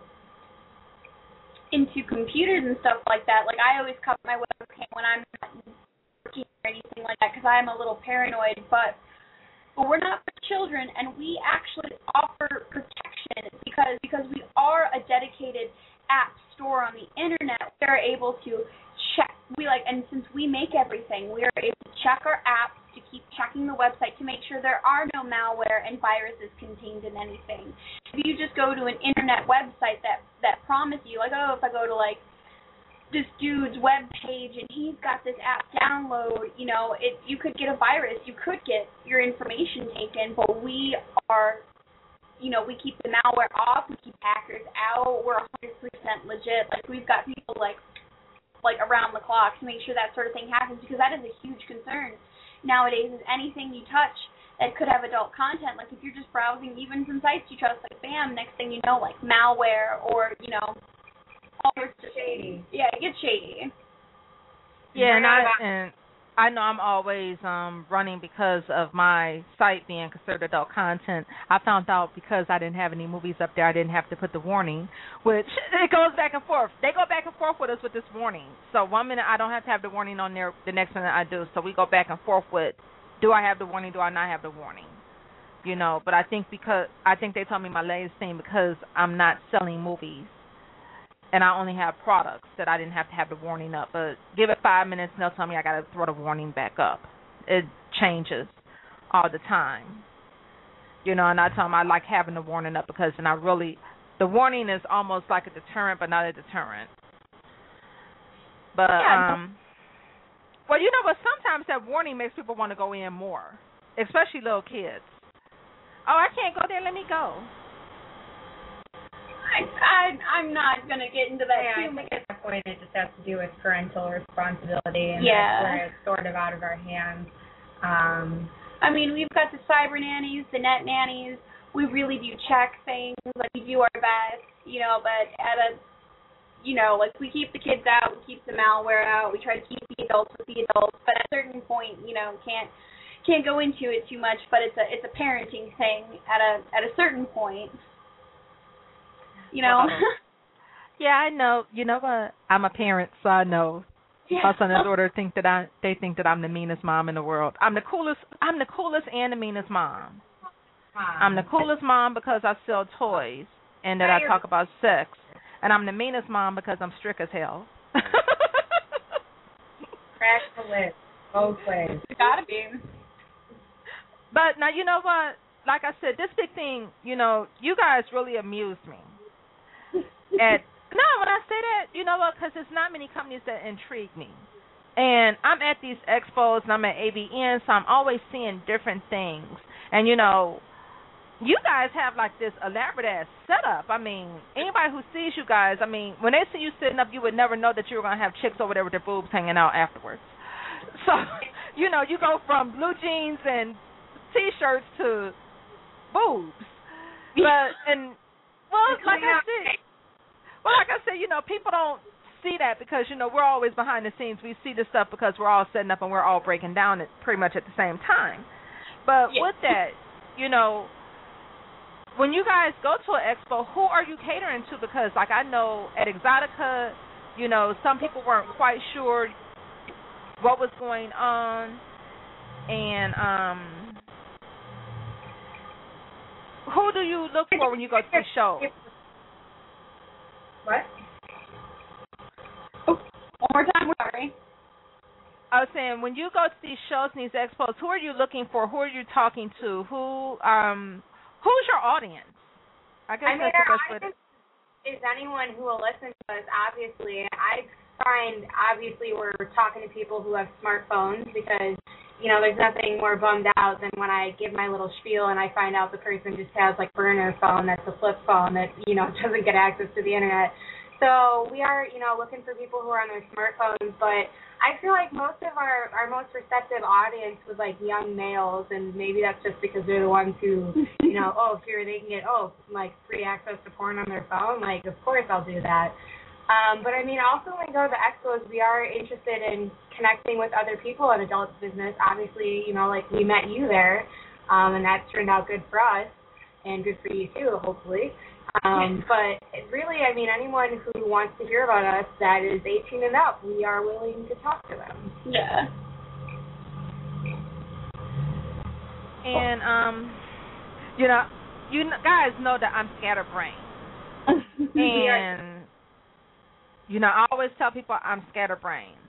into computers and stuff like that. Like, I always cover my webcam when I'm not working or anything like that because I'm a little paranoid, but. But we're not for children, and we actually offer protection because because we are a dedicated app store on the internet. We are able to check. We like, and since we make everything, we are able to check our apps, to keep checking the website to make sure there are no malware and viruses contained in anything. If you just go to an internet website that that promise you, like, oh, if I go to like this dude's web page and he's got this app download, you know, it you could get a virus, you could get your information taken, but we are, you know, we keep the malware off, we keep hackers out, we're one hundred percent legit. Like, we've got people like like around the clock to make sure that sort of thing happens, because that is a huge concern nowadays, is anything you touch that could have adult content. Like, if you're just browsing even from sites you trust, like, bam, next thing you know, like malware or, you know, all sorts of shady. Yeah, it gets shady. Yeah, and I and I know I'm always um running because of my site being considered adult content. I found out because I didn't have any movies up there, I didn't have to put the warning, which it goes back and forth. They go back and forth with us with this warning. So one minute I don't have to have the warning on there, the next minute I do. So we go back and forth with, do I have the warning, do I not have the warning? You know, but I think because I think they told me my latest thing because I'm not selling movies. And I only have products that I didn't have to have the warning up. But give it five minutes and they'll tell me I got to throw the warning back up. It changes all the time. You know, and I tell them I like having the warning up because then I really, the warning is almost like a deterrent, but not a deterrent. But, yeah, um, well, you know what? Sometimes that warning makes people want to go in more, especially little kids. Oh, I can't go there. Let me go. I, I, I'm not going to get into that yeah, too I much. think at that point it just has to do with parental responsibility, and Yeah. that's where it's sort of out of our hands. Um, I mean, we've got the cyber nannies, the net nannies. We really do check things. Like, we do our best, you know, but at a, you know, like, we keep the kids out, we keep the malware out, we try to keep the adults with the adults, but at a certain point, you know, can't can't go into it too much, but it's a it's a parenting thing at a at a certain point. You know? Yeah, I know. You know what? I'm a parent, so I know. Yeah. My son and daughter think that I they think that I'm the meanest mom in the world. I'm the coolest I'm the coolest and the meanest mom. I'm the coolest mom because I sell toys and that I talk about sex. And I'm the meanest mom because I'm strict as hell. Crack the list both ways. You gotta be. But now, you know what? Like I said, this big thing, you know, you guys really amused me. And no, when I say that, you know what? Because there's not many companies that intrigue me. And I'm at these expos and I'm at A B N, so I'm always seeing different things. And, you know, you guys have like this elaborate ass setup. I mean, anybody who sees you guys, I mean, when they see you sitting up, you would never know that you were going to have chicks over there with their boobs hanging out afterwards. So, you know, you go from blue jeans and T-shirts to boobs. But, and, well, like I said, well, like I said, you know, people don't see that because, you know, we're always behind the scenes. We see this stuff because we're all setting up and we're all breaking down it pretty much at the same time. But Yeah. with that, you know, when you guys go to an expo, who are you catering to? Because, like, I know at Exotica, you know, some people weren't quite sure what was going on. And um, who do you look for when you go to the show? What? Oh, one more time, sorry. I was saying, when you go to these shows and these expos, who are you looking for? Who are you talking to? Who, um, who's your audience? I guess I mean, that's the our best way to... audience is anyone who will listen to us, obviously. I find, obviously, we're talking to people who have smartphones because, you know, there's nothing more bummed out than when I give my little spiel and I find out the person just has, like, burner phone that's a flip phone that, you know, doesn't get access to the Internet. So we are, you know, looking for people who are on their smartphones, but I feel like most of our, our most receptive audience was, like, young males, and maybe that's just because they're the ones who, you know, oh, here they can get, oh, like, free access to porn on their phone. Like, of course I'll do that. Um, but, I mean, also when we go to the expos, we are interested in connecting with other people in adult business. Obviously, you know, like, we met you there, um, and that turned out good for us and good for you, too, hopefully. Um, but really, I mean, anyone who wants to hear about us that is eighteen and up, we are willing to talk to them. Yeah. And, um, you know, you guys know that I'm scatterbrained. And, you know, I always tell people I'm scatterbrained.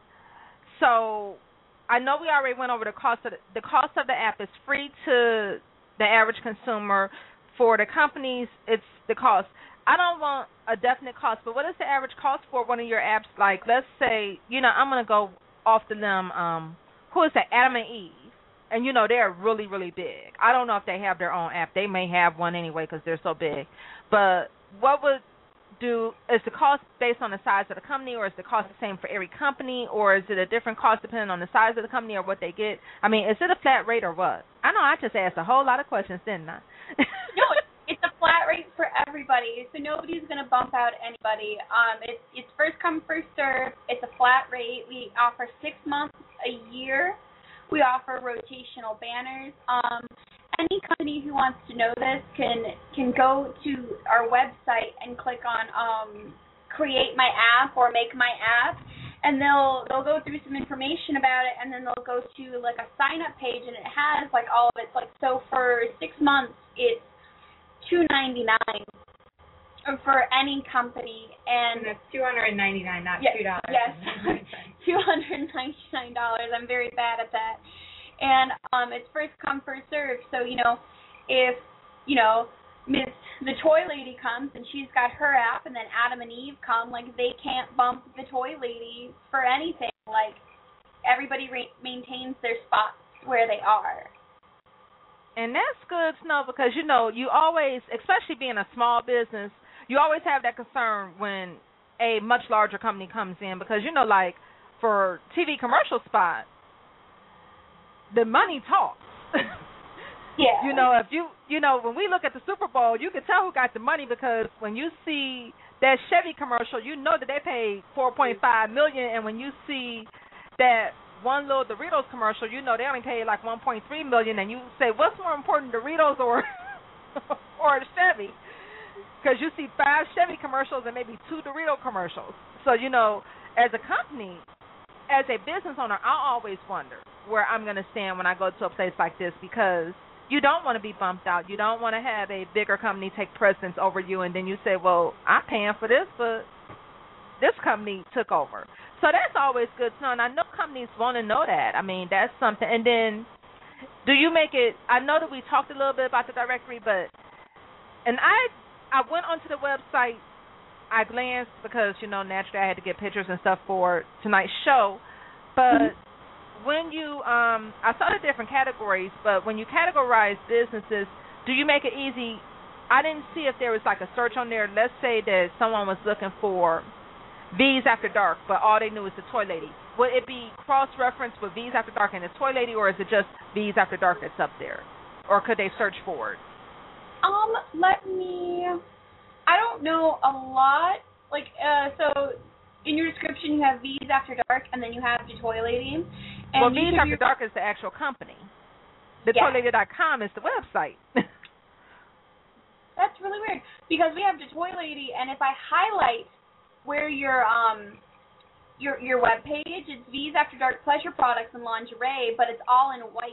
so I know we already went over the cost of the, the cost of the app is free to the average consumer. For the companies, it's the cost. I don't want a definite cost, but what is the average cost for one of your apps? Like, let's say, you know, I'm going to go off the limb. Um, who is that? Adam and Eve. And, you know, they're really, really big. I don't know if they have their own app. They may have one anyway because they're so big. But what would do, is the cost based on the size of the company, or is the cost the same for every company, or is it a different cost depending on the size of the company or what they get? I mean, is it a flat rate or what? I know I just asked a whole lot of questions, didn't I? No, it's a flat rate for everybody, so nobody's going to bump out anybody. Um, it's, it's first come, first serve. It's a flat rate. We offer six months a year. We offer rotational banners. Um, any company who wants to know this can can go to our website and click on um, create my app or make my app, and they'll they'll go through some information about it, and then they'll go to like a sign up page, and it has like all of it. Like, so for six months it's two ninety-nine for any company, and, and it's two hundred ninety-nine, not yes, two dollars. Yes, two hundred ninety-nine dollars. I'm very bad at that. And um, it's first come, first serve. So, you know, if, you know, Miss the Toy Lady comes and she's got her app, and then Adam and Eve come, like, they can't bump the Toy Lady for anything. Like, everybody re- maintains their spots where they are. And that's good to know because, you know, you always, especially being a small business, you always have that concern when a much larger company comes in because, you know, like for T V commercial spot, the money talks. Yeah. You know, if you, you know, when we look at the Super Bowl, you can tell who got the money because when you see that Chevy commercial, you know that they paid four point five million dollars, and when you see that one little Doritos commercial, you know they only paid like one point three million dollars, and you say, what's more important, Doritos or or the Chevy? Because you see five Chevy commercials and maybe two Dorito commercials. So, you know, as a company, as a business owner, I always wonder where I'm going to stand when I go to a place like this because you don't want to be bumped out. You don't want to have a bigger company take precedence over you, and then you say, well, I'm paying for this, but this company took over. So that's always good to know, and I know companies want to know that. I mean, that's something. And then do you make it – I know that we talked a little bit about the directory, but – and I I went onto the website. I glanced because, you know, naturally I had to get pictures and stuff for tonight's show. But mm-hmm. when you um, – I saw the different categories, but when you categorize businesses, do you make it easy? I didn't see if there was like a search on there. Let's say that someone was looking for – V's After Dark, but all they knew is the Toy Lady. Would it be cross-referenced with V's After Dark and the Toy Lady, or is it just V's After Dark that's up there? Or could they search for it? Um, let me... I don't know a lot. Like, uh, so in your description you have V's After Dark, and then you have the Toy Lady. And well, V's After your... Dark is the actual company. The yeah. toy lady dot com is the website. That's really weird, because we have the Toy Lady, and if I highlight where your um your your web page, it's V's After Dark Pleasure Products and Lingerie, but it's all in white,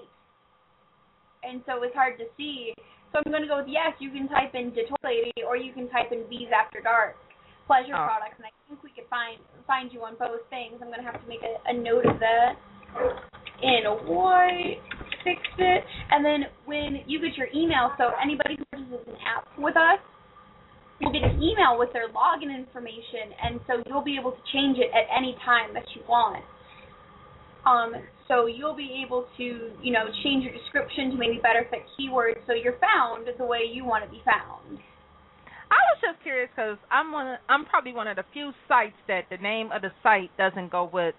and so it's hard to see. So I'm going to go with yes. You can type in the Toy Lady, or you can type in V's After Dark Pleasure oh. Products, and I think we could find find you on both things. I'm going to have to make a, a note of that in white. Fix it, and then when you get your email, so anybody who purchases an app with us, you'll get an email with their login information, and so you'll be able to change it at any time that you want. Um, so you'll be able to, you know, change your description to maybe better fit keywords so you're found the way you want to be found. I was just curious because I'm one. Of, I'm probably one of the few sites that the name of the site doesn't go with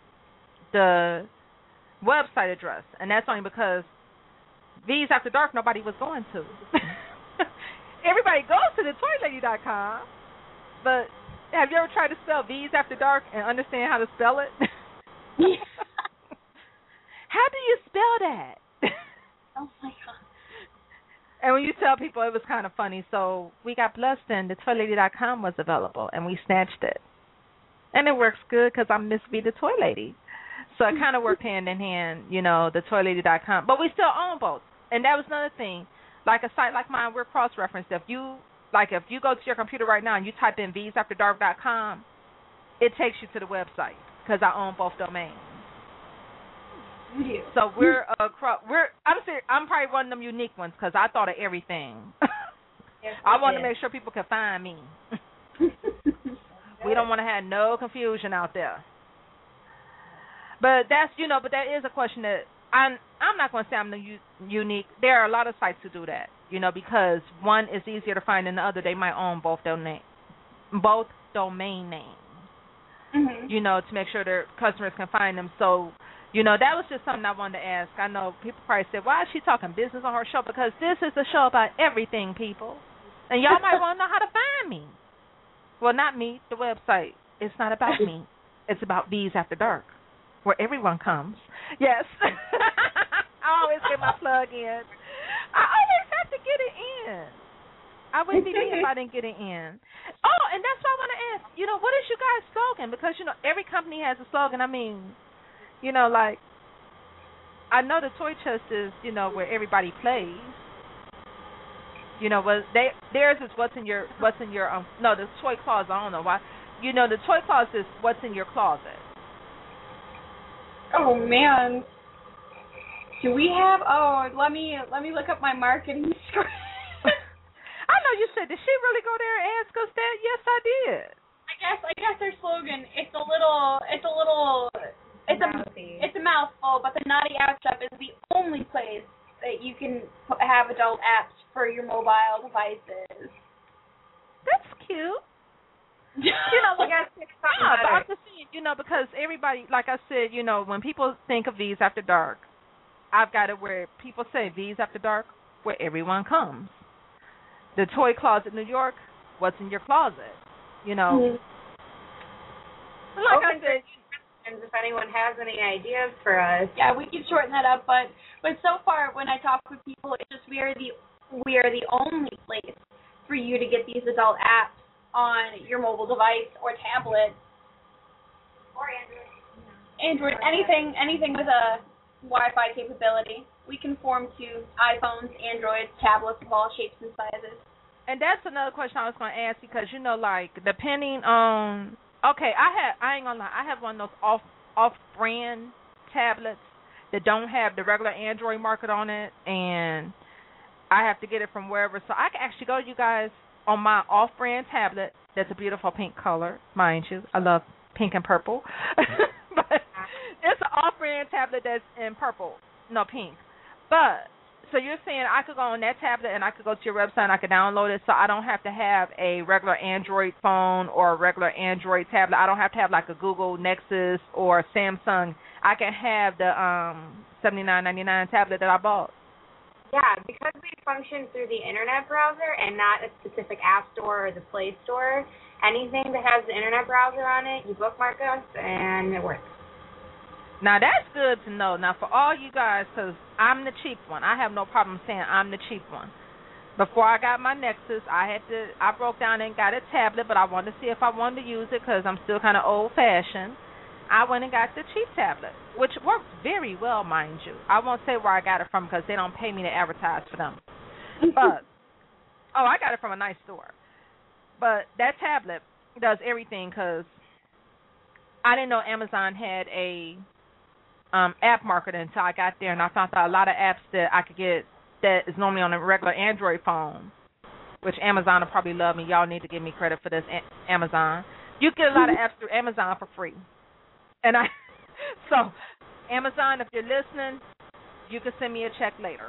the website address, and that's only because V's After Dark nobody was going to. Everybody goes to the toy lady dot com, but have you ever tried to spell V's After Dark and understand how to spell it? How do you spell that? Oh, my God. And when you tell people, it was kind of funny. So we got blessed and the toy lady dot com was available, and we snatched it. And it works good because I'm Miss V, the Toy Lady. So it kind of worked hand in hand, you know, the toy lady dot com. But we still own both. And that was another thing. Like a site like mine, we're cross-referenced. If you like, if you go to your computer right now and you type in V's After Dark dot com, it takes you to the website because I own both domains. You do. So we're across. We're. I'm serious, I'm probably one of them unique ones because I thought of everything. Yes, I we want to did. make sure people can find me. We don't want to have no confusion out there. But that's you know. But that is a question that I'm. I'm not going to say I'm the u- unique. There are a lot of sites who do that. You know, because one is easier to find than the other. They might own both domain, both domain names. Mhm. You know, to make sure their customers can find them. So, you know, that was just something I wanted to ask. I know people probably said, why is she talking business on her show? Because this is a show about everything, people. And y'all might want to know how to find me. Well, not me, the website. It's not about me. It's about V's After Dark, where everyone comes. Yes. I always get my plug in. I always have to get it in. I wouldn't be me if I didn't get it in. Oh, and that's what I want to ask. You know, what is your guys' slogan? Because, you know, every company has a slogan. I mean, you know, like, I know the Toy Chest is, you know, where everybody plays. You know, but they theirs is what's in your, what's in your, um, no, the Toy Closet, I don't know why. You know, the Toy Closet is what's in your closet. Oh man. Do we have? Oh, let me let me look up my marketing script. I know you said, did she really go there and ask us that? Yes, I did. I guess I guess their slogan. It's a little. It's a little. It's a. Mouthy. It's a mouthful. But the Naughty App Shop is the only place that you can p- have adult apps for your mobile devices. That's cute. You know, We like, got six something yeah, but I'm better. just saying, you know, because everybody, like I said, you know, when people think of V's After Dark, I've got it where people say V's After Dark, where everyone comes. The Toy Closet New York, what's in your closet? You know, Mhm. like Open I said, And if anyone has any ideas for us, Yeah, we can shorten that up, but but so far when I talk with people, it's just we are the we are the only place for you to get these adult apps on your mobile device or tablet or Android. Android, anything anything with a Wi-Fi capability. We conform to iPhones, Androids, tablets of all shapes and sizes. and that's another question I was going to ask because, you know, like, depending on, okay, I have, I ain't going to lie, I have one of those off, off-brand tablets that don't have the regular Android market on it, and I have to get it from wherever. So I can actually go to you guys on my off-brand tablet. That's a beautiful pink color, mind you. I love pink and purple. But it's an off-brand tablet that's in purple, no pink. But so you're saying I could go on that tablet and I could go to your website and I could download it, so I don't have to have a regular Android phone or a regular Android tablet. I don't have to have like a Google Nexus or a Samsung. I can have the um seventy-nine ninety-nine tablet that I bought. Yeah, because we function through the internet browser and not a specific app store or the Play Store, anything that has the internet browser on it, you bookmark us and it works. Now, that's good to know. Now, for all you guys, because I'm the cheap one. I have no problem saying I'm the cheap one. Before I got my Nexus, I had to, I broke down and got a tablet, but I wanted to see if I wanted to use it because I'm still kind of old-fashioned. I went and got the cheap tablet, which works very well, mind you. I won't say where I got it from because they don't pay me to advertise for them. But, oh, I got it from a nice store. But that tablet does everything because I didn't know Amazon had a um, app market until I got there, and I found out a lot of apps that I could get that is normally on a regular Android phone, which Amazon will probably love me. Y'all need to give me credit for this, a- Amazon. You get a lot of apps through Amazon for free. And I, so, Amazon, if you're listening, you can send me a check later.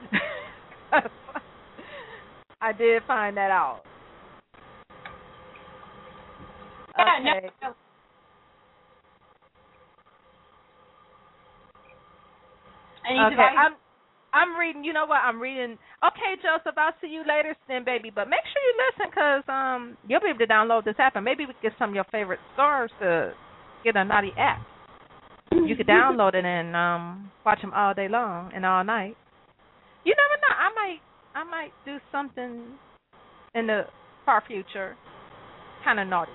I did find that out. Yeah, Okay. no, no. Any Okay, device- I'm I'm reading. You know what? I'm reading. Okay, Joseph, I'll see you later, then, baby. But make sure you listen, cause um you'll be able to download this app, and maybe we can get some of your favorite stars to get a naughty app. You could download it and um watch them all day long and all night. You never know. I might I might do something in the far future, kind of naughty.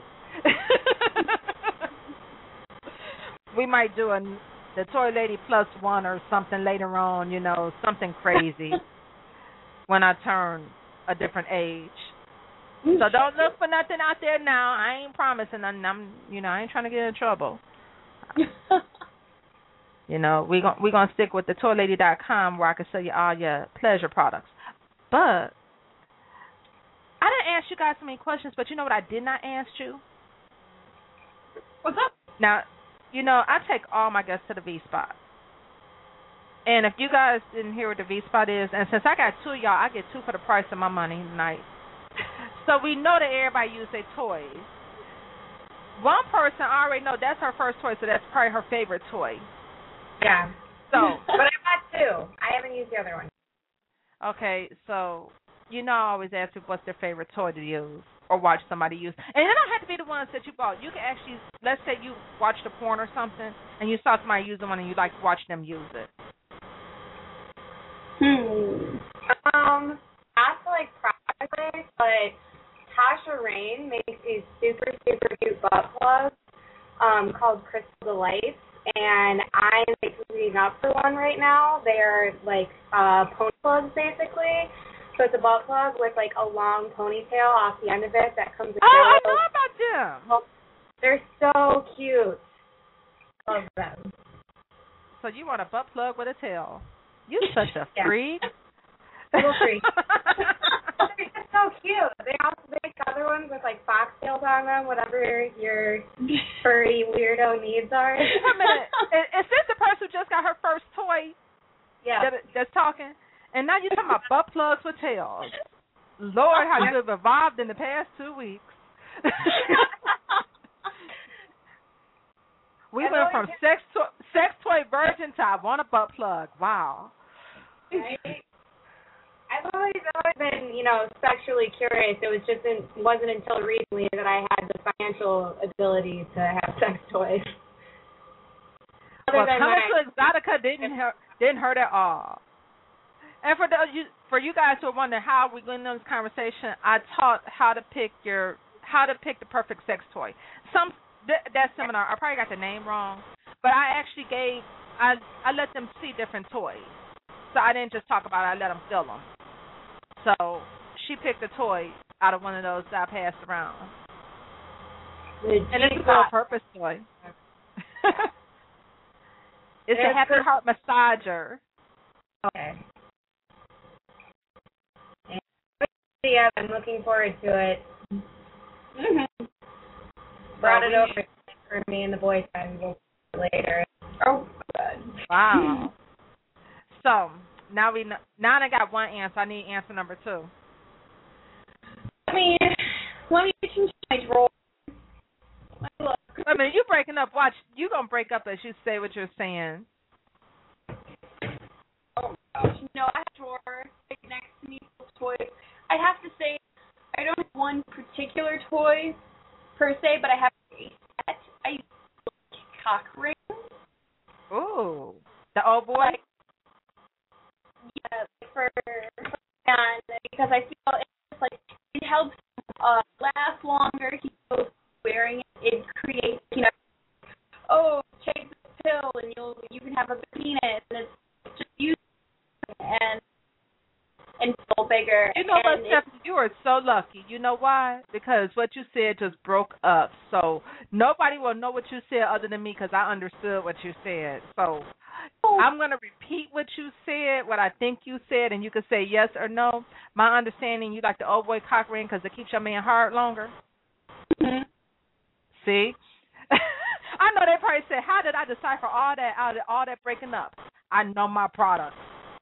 We might do a the Toy Lady Plus One or something later on, you know, something crazy when I turn a different age. So don't look for nothing out there now. I ain't promising nothing. I'm, you know, I ain't trying to get in trouble. You know, we're going we gonna stick with the toy lady dot com where I can sell you all your pleasure products. But I didn't ask you guys so many questions, but you know what I did not ask you? What's up? Now, you know, I take all my guests to the V-Spot. And if you guys didn't hear what the V-Spot is, and since I got two of y'all, I get two for the price of my money tonight. So we know that everybody uses their toys. One person I already know that's her first toy, so that's probably her favorite toy. Yeah. So, but I got two. I haven't used the other one. Okay, so you know I always ask people what's their favorite toy to use or watch somebody use. And it don't have to be the ones that you bought. You can actually, let's say you watched a porn or something and you saw somebody using one and you like to watch them use it. Hmm. Um, not to like product, but Tasha Rain makes these super, super cute butt plugs um, called Crystal Delights, and I'm like reading up for one right now. They're like uh, pony plugs, basically. So it's a butt plug with like a long ponytail off the end of it that comes. Oh, I know about them. Well, they're so cute. Love them. So you want a butt plug with a tail? You such a Yeah. freak. Little freak. They're just so cute. They also make other ones with like foxtails on them, whatever your furry weirdo needs are. Wait a minute. Is, is this the person who just got her first toy? Yeah. That, that's talking? And now you're talking about butt plugs with tails. Lord, how you have evolved in the past two weeks. We went from sex to- sex toy virgin to I want a butt plug. Wow. Right? I've always always been, you know, sexually curious. It was just in, wasn't until recently that I had the financial ability to have sex toys. Other Well, than coming when to Exotica didn't hurt, didn't hurt at all. And for those you, for you guys who are wondering how we went into this conversation, I taught how to pick your how to pick the perfect sex toy. Some th- that seminar, I probably got the name wrong, but I actually gave I I let them see different toys. So I didn't just talk about it, I let them feel them. So she picked a toy out of one of those that I passed around. And it's a real purpose toy. It's a happy heart massager. Okay. Yeah, I'm looking forward to it. Mm-hmm. Brought it over for me and the boyfriend later. Oh, good. Wow. So now we know, now I got one answer. I need answer number two. Let me let me change my drawer. Look. Wait a minute, you breaking up? Watch, you gonna break up as you say what you're saying. Oh gosh, no, I have a drawer right next to me full of toys. I have to say, I don't have one particular toy per se, but I have a set. I use cock rings. Ooh, the old boy. Like, yeah, for and because I feel it's just like it helps uh, last longer. He goes wearing it. It creates, you know, oh, take this pill and you'll you can have a big penis, and it's just use and and feel bigger. You know what, and Stephanie? You are so lucky. You know why? Because what you said just broke up. So nobody will know what you said other than me because I understood what you said. So I'm going to repeat what you said, what I think you said, and you can say yes or no. My understanding, you like the old boy cock ring because it keeps your man hard longer. Mm-hmm. See? I know they probably said, how did I decipher all that out of all that breaking up? I know my product.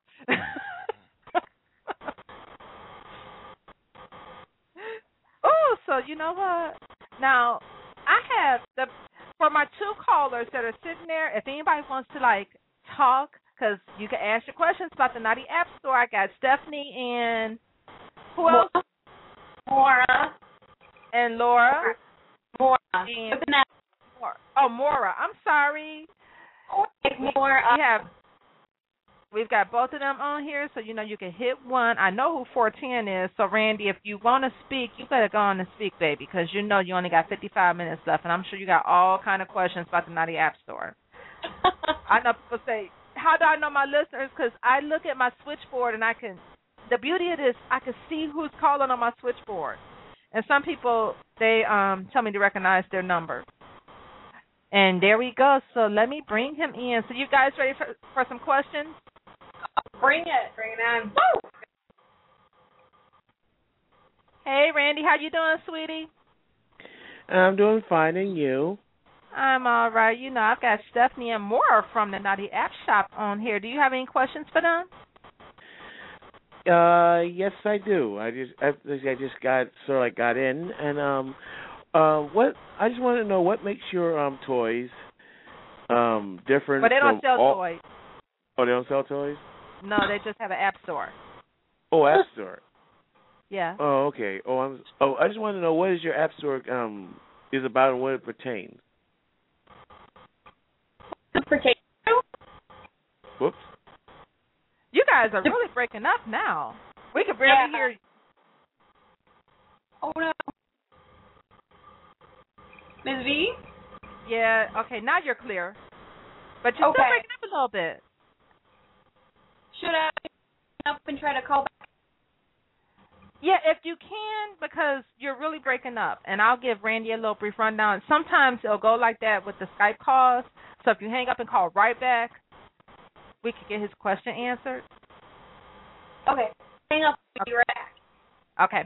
Oh, so you know what? Now, I have the for my two callers that are sitting there, if anybody wants to like talk, because you can ask your questions about the Naughty App Store. I got Stephanie and who else? Mora. And Laura. Mora. And Mora. Oh, Mora. I'm sorry. Mora. We have we've got both of them on here, so you know you can hit one. I know who four ten is, so Randy, if you want to speak, you better go on and speak, baby, because you know you only got fifty-five minutes left, and I'm sure you got all kind of questions about the Naughty App Store. I know people say, how do I know my listeners? Because I look at my switchboard, and I can, the beauty of this, I can see who's calling on my switchboard. And some people, they um, tell me to recognize their number. And there we go. So let me bring him in. So you guys ready for, for some questions? Bring it. Bring it on. Woo! Hey, Randy, how you doing, sweetie? I'm doing fine, and you? I'm all right. You know, I've got Stephanie and Maura from the Naughty App Shop on here. Do you have any questions for them? Uh, yes, I do. I just, I, I just got sort of like got in, and um, uh, what I just want to know what makes your um toys um different. But they don't from sell all... toys. Oh, they don't sell toys? No, they just have an app store. Oh, app store. Yeah. Oh, okay. Oh, I'm. Oh, I just want to know what is your app store um is about and what it pertains. Pertains to? Whoops. You guys are really breaking up now. We could barely Yeah. hear you. Oh, no. Miz V? Yeah, okay, now you're clear. But you're Okay. still breaking up a little bit. Should I up and try to call back? Yeah, if you can, because you're really breaking up. And I'll give Randy a little brief rundown. Sometimes it'll go like that with the Skype calls. So if you hang up and call right back, we could get his question answered. Okay. Hang up. I'll be right back. Okay.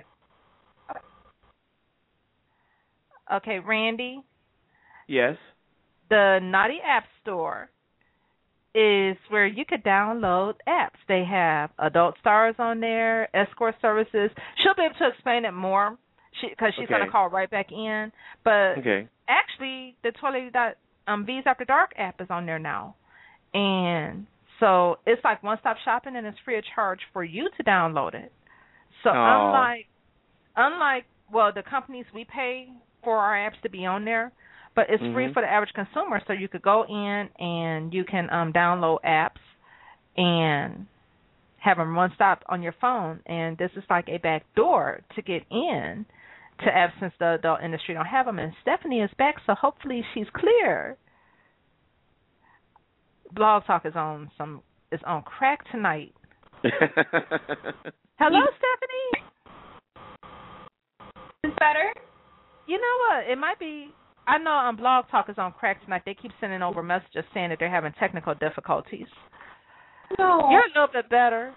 Okay, Randy. Yes. The Naughty App Store is where you could download apps. They have adult stars on there, escort services. She'll be able to explain it more because she, she's Okay. going to call right back in. But Okay. actually, the Toilet dot um, V's After Dark app is on there now. And so it's like one-stop shopping, and it's free of charge for you to download it. So Oh. unlike, unlike, well, the companies we pay for our apps to be on there, but it's free Mhm. for the average consumer, so you could go in and you can um, download apps and have them one stop on your phone. And this is like a back door to get in to apps since the adult industry don't have them. And Stephanie is back, so hopefully she's clear. Blog Talk is on some is on crack tonight. Hello, Stephanie. Is this better? You know what? It might be. I know on Blog Talk is on crack tonight. They keep sending over messages saying that they're having technical difficulties. No. You're a little bit better.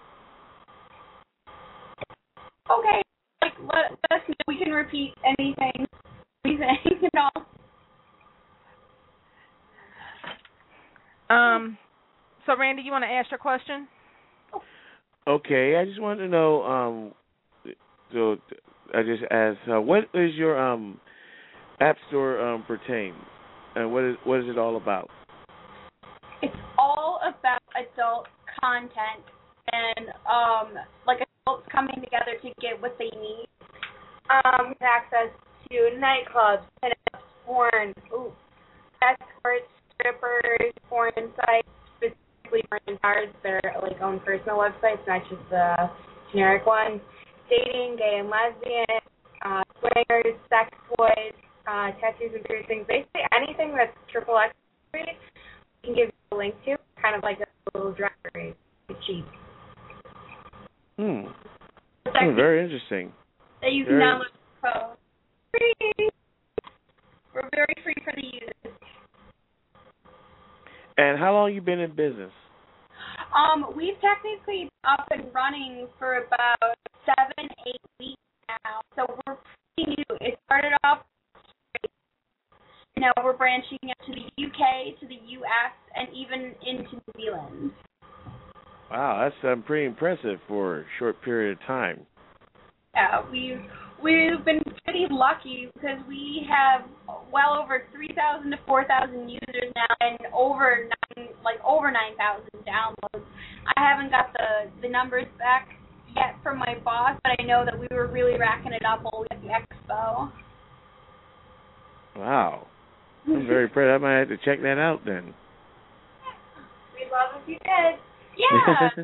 Okay. Like, let, let us know. We can repeat anything. Anything, you know. Um. So, Randy, you want to ask your question? Okay, I just wanted to know. Um, so I just asked, uh, what is your um app store um pertain, and what is what is it all about? It's all about adult content and um like adults coming together to get what they need. Um, with access to nightclubs, pinups, porn, ooh, escorts, strippers, porn sites, specifically porn stars, their like own personal websites, not just the generic ones. Dating, gay and lesbian, uh, swingers, sex toys, uh, tattoos and piercings, basically anything that's triple X rated, we can give you a link to, kind of like a little directory. It's cheap. Hmm. Hmm, very interesting. That you can Very- download for free. We're very free for the users. And how long you been in business? Um, we've technically been up and running for about seven, eight weeks now, so we're pretty new. It started off straight. Now we're branching out to the U K, to the U S, and even into New Zealand. Wow, that's um, pretty impressive for a short period of time. Yeah, we've we've been pretty lucky because we have well over three thousand to four thousand users now, and over nine like over nine thousand downloads. I haven't got the the numbers back yet from my boss, but I know that we were really racking it up while we were at the expo. Wow, I'm very impressed. I might have to check that out then. We'd love if you did. Yeah.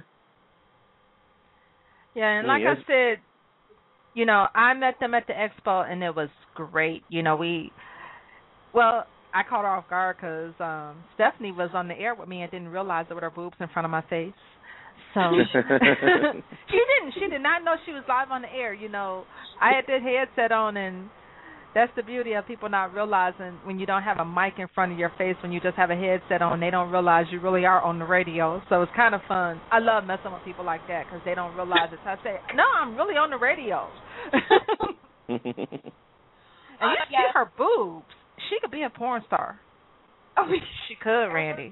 Yeah, and Yeah, like yes. I said, you know, I met them at the expo, and it was great. You know, we, well, I caught her off guard because um, Stephanie was on the air with me and didn't realize it with her boobs in front of my face. So she didn't. She did not know she was live on the air. You know, I had that headset on, and That's the beauty of people not realizing when you don't have a mic in front of your face, when you just have a headset on, they don't realize you really are on the radio. So it's kind of fun. I love messing with people like that because they don't realize it. So I say, no, I'm really on the radio. And you see yes. her boobs. She could be a porn star. Oh, she could, Randy.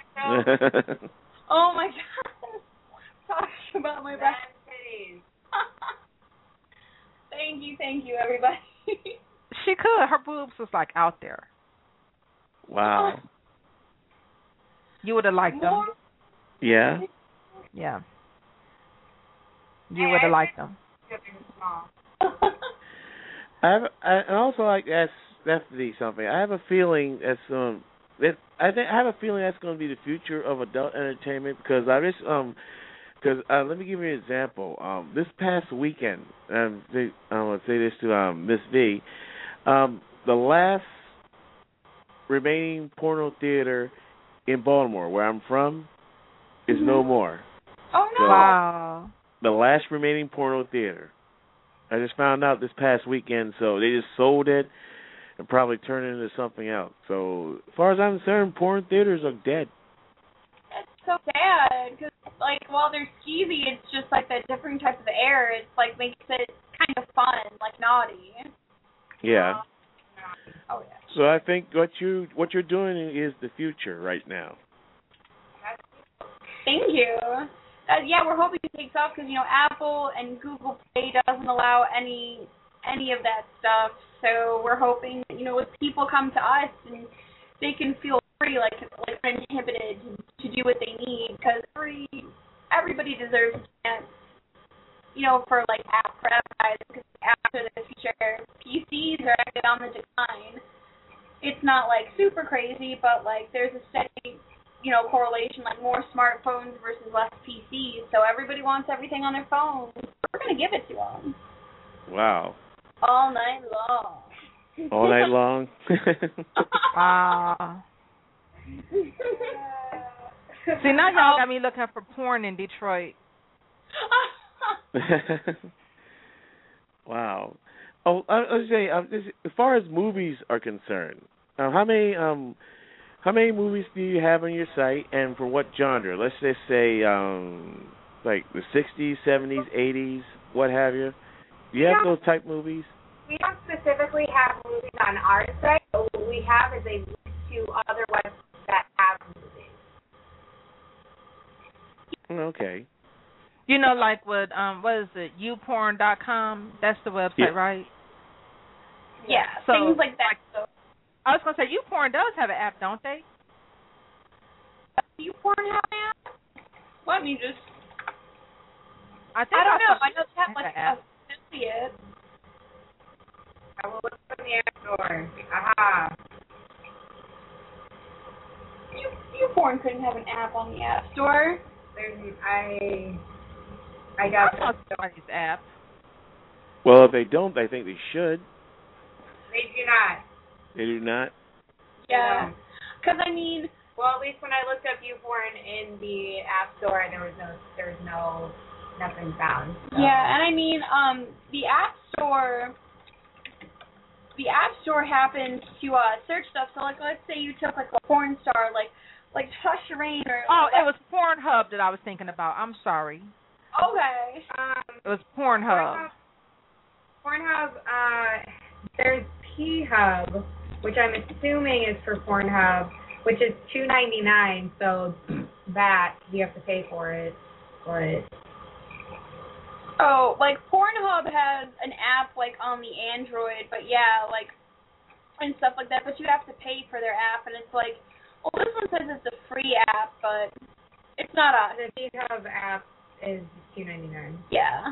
Oh my God. Talking about my back. Thank you, thank you, everybody. She could. Her boobs was like out there. Wow. You would have liked them. Yeah. Yeah. You would have liked them. I have, I and also like that's definitely something. I have a feeling that's um that I think I have a feeling that's going to be the future of adult entertainment because I just um because uh, let me give you an example. Um, this past weekend, um, they, I'm going to say this to um Miss V, um, the last remaining porno theater in Baltimore, where I'm from, is mm-hmm. no more. Oh no! So, wow. The last remaining porno theater. I just found out this past weekend, so they just sold it and probably turned it into something else. So, as far as I'm concerned, porn theaters are dead. It's so sad because, like, while they're skeezy, it's just like that different type of air. It's like makes it kind of fun, like naughty. Yeah. Oh yeah. So I think what you what you're doing is the future right now. Thank you. Uh, yeah, we're hoping it takes off because you know Apple and Google Play doesn't allow any any of that stuff. So we're hoping you know if people come to us and they can feel free, like like uninhibited to, to do what they need because every everybody deserves a chance. You know, for like app for advertising because after the future, P Cs are actually on the decline. It's not like super crazy, but like there's a steady. You know, correlation, like more smartphones versus less P Cs. So everybody wants everything on their phone. We're going to give it to them. Wow. All night long. All night long? Wow. See, now y'all got me looking for porn in Detroit. Wow. Oh, I, I was saying, um, as far as movies are concerned, uh, how many um, how many movies do you have on your site, and for what genre? Let's just say, um, like the sixties, seventies, eighties, what have you. Do you have those type movies? We don't specifically have movies on our site, but what we have is a link to other websites that have movies. Okay. You know, like with um, what is it? you porn dot com. That's the website, yeah. right? Yeah, so, things like that. So. I was gonna say, YouPorn does have an app, don't they? YouPorn have an app? Let me just. I think I don't I know. I know they have like an app. a affiliate. I will look from the App Store. Aha. You, YouPorn couldn't have an app on the App Store. There's, I. I got I saw somebody's app. Well, if they don't, I think they should. They do not. They do not? Yeah. Because, I mean... Well, at least when I looked up YouPorn in the App Store, there was no, there was no, nothing found. So. Yeah, and I mean, um, the App Store, the App Store happens to uh, search stuff. So, like, let's say you took, like, a porn star, like, like Tasha Rain or... Oh, like, it was Pornhub that I was thinking about. I'm sorry. Okay. Um, it was Pornhub. Pornhub, Pornhub uh, there's P-Hub, which I'm assuming is for Pornhub, which is two ninety-nine. So that you have to pay for it. But oh, like Pornhub has an app like on the Android, but yeah, like and stuff like that. But you have to pay for their app, and it's like, well, this one says it's a free app, but it's not a. The P-Hub app is two ninety-nine. Yeah.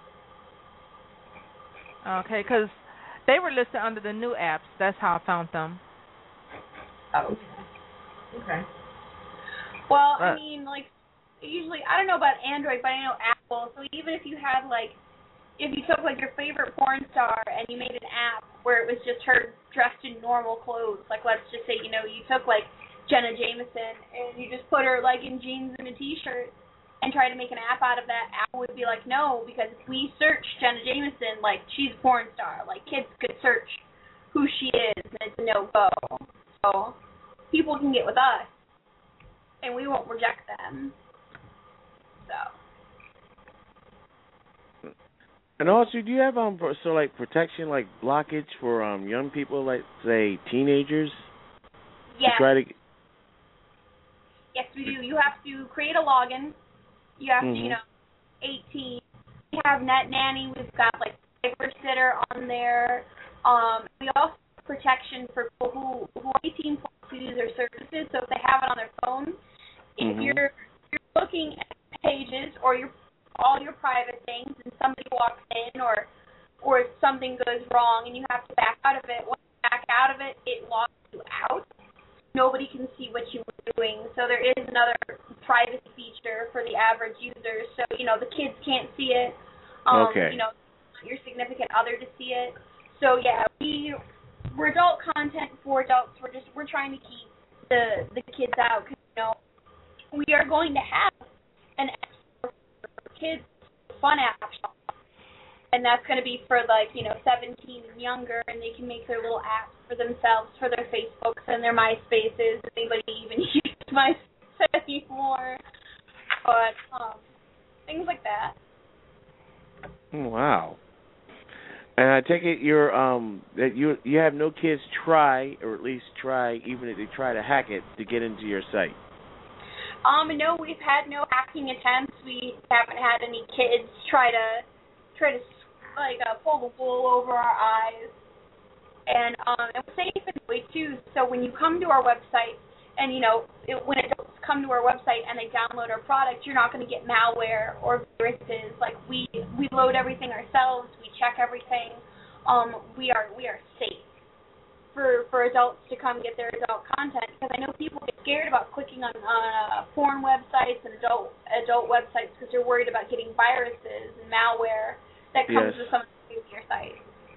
Okay, because they were listed under the new apps. That's how I found them. Oh. Okay. Well, uh, I mean, like, usually, I don't know about Android, but I know Apple. So even if you had, like, if you took, like, your favorite porn star and you made an app where it was just her dressed in normal clothes, like, let's just say, you know, you took, like, Jenna Jameson and you just put her, like, in jeans and a T-shirt and try to make an app out of that, Apple would be like, no, because if we search Jenna Jameson, like, she's a porn star. Like, kids could search who she is, and it's a no-go. So people can get with us, and we won't reject them. So. And also, do you have um so like protection, like blockage for um young people, like say teenagers? Yes. To try to. Yes, we do. You have to create a login. You have mm-hmm. to, you know, eighteen. We have Net Nanny. We've got like Cyber Sitter on there. Um, we also have protection for people who who are eighteen plus to use their services. So if they have it on their phone, if mm-hmm. you're you're looking at pages or your all your private things, and somebody walks in or or something goes wrong and you have to back out of it, once you back out of it, it locks you out. Nobody can see what you were doing. So there is another privacy feature for the average user. So, you know, the kids can't see it. Um, okay. You know, your significant other to see it. So, yeah, we, we're adult content for adults. We're just, we're trying to keep the, the kids out. Because, you know, we are going to have an app for kids, fun app shop. And that's going to be for, like, you know, seventeen and younger, and they can make their little apps for themselves, for their Facebooks and their MySpaces. If anybody even uses MySpace anymore. But, um, things like that. Wow. And I take it you're, um, that you you have no kids try, or at least try, even if they try to hack it, to get into your site. Um, no, we've had no hacking attempts. We haven't had any kids try to, try to like uh, pull the wool over our eyes, and um, and we're safe in a way too. So when you come to our website, and you know it, when adults come to our website and they download our product, you're not going to get malware or viruses. Like we we load everything ourselves, we check everything. Um, we are we are safe for for adults to come get their adult content, because I know people get scared about clicking on uh, porn websites and adult adult websites because they're worried about getting viruses and malware that comes yes. with some of your site.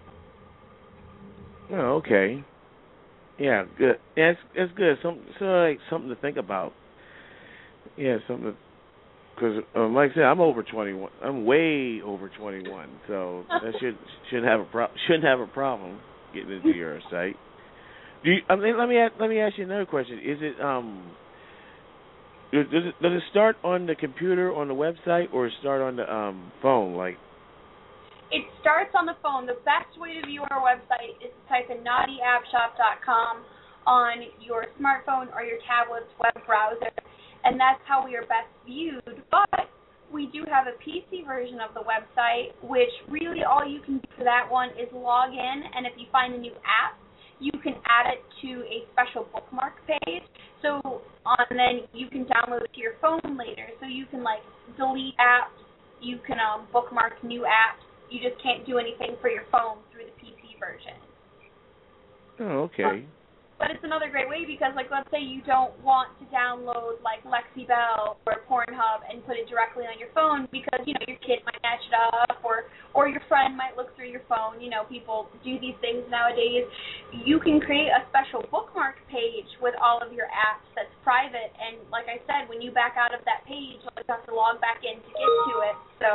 Oh, okay. Yeah, good. Yeah, it's, it's good. Some, so like something to think about. Yeah, something. Because, um, like I said, I'm over twenty-one. I'm way over twenty-one, so that should shouldn't have a pro- shouldn't have a problem getting into your site. Do you, I mean, let me ask, let me ask you another question. Is it um does it does it start on the computer on the website, or start on the um phone? Like. It starts on the phone. The best way to view our website is to type in naughty app shop dot com on your smartphone or your tablet's web browser, and that's how we are best viewed. But we do have a P C version of the website, which really all you can do for that one is log in, and if you find a new app, you can add it to a special bookmark page. So um, then you can download it to your phone later. So you can, like, delete apps. You can um, bookmark new apps. You just can't do anything for your phone through the P C version. Oh, okay. But, but it's another great way because, like, let's say you don't want to download, like, Lexi Bell or Pornhub and put it directly on your phone because, you know, your kid might match it up or, or your friend might look through your phone. You know, people do these things nowadays. You can create a special bookmark page with all of your apps that's private. And, like I said, when you back out of that page, you have to log back in to get to it. So...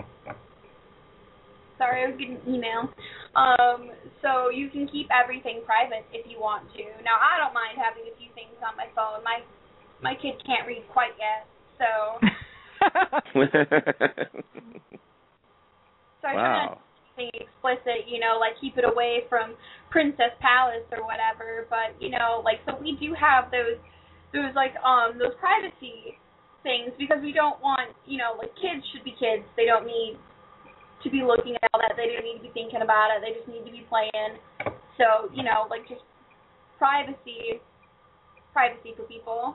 Sorry, I was getting an email. Um, so you can keep everything private if you want to. Now, I don't mind having a few things on my phone. My my kid can't read quite yet, so. so I try not to keep anything explicit, you know, like keep it away from Princess Palace or whatever. But you know, like so we do have those those like um those privacy things because we don't want, you know, like kids should be kids. They don't need to be looking at all that. They don't need to be thinking about it. They just need to be playing. So, you know, like just privacy, privacy for people.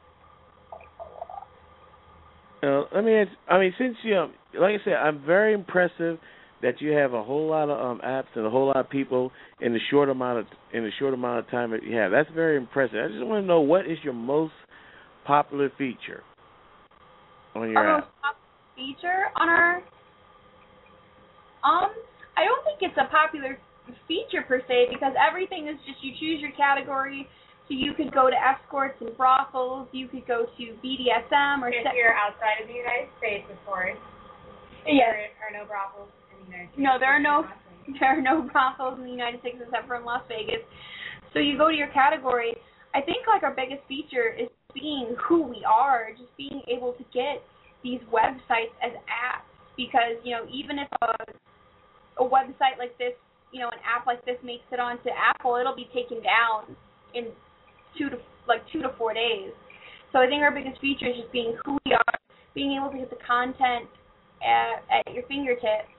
Uh, I mean, I mean, since you, um, like I said, I'm very impressive that you have a whole lot of um, apps and a whole lot of people in the short amount of in the short amount of time that you have. That's very impressive. I just want to know, what is your most popular feature on your our app? Most popular feature on our Um, I don't think it's a popular feature per se because everything is just you choose your category. So you could go to escorts and brothels. You could go to B D S M or. If se- you're outside of the United States, of course. Yes. There are no brothels in the United States. No, there are no there are no brothels in the United States except for in Las Vegas. So you go to your category. I think like our biggest feature is being who we are, just being able to get these websites as apps. Because, you know, even if a, a website like this, you know, an app like this makes it onto Apple, it'll be taken down in two to like two to four days. So I think our biggest feature is just being who we are, being able to get the content at, at your fingertips.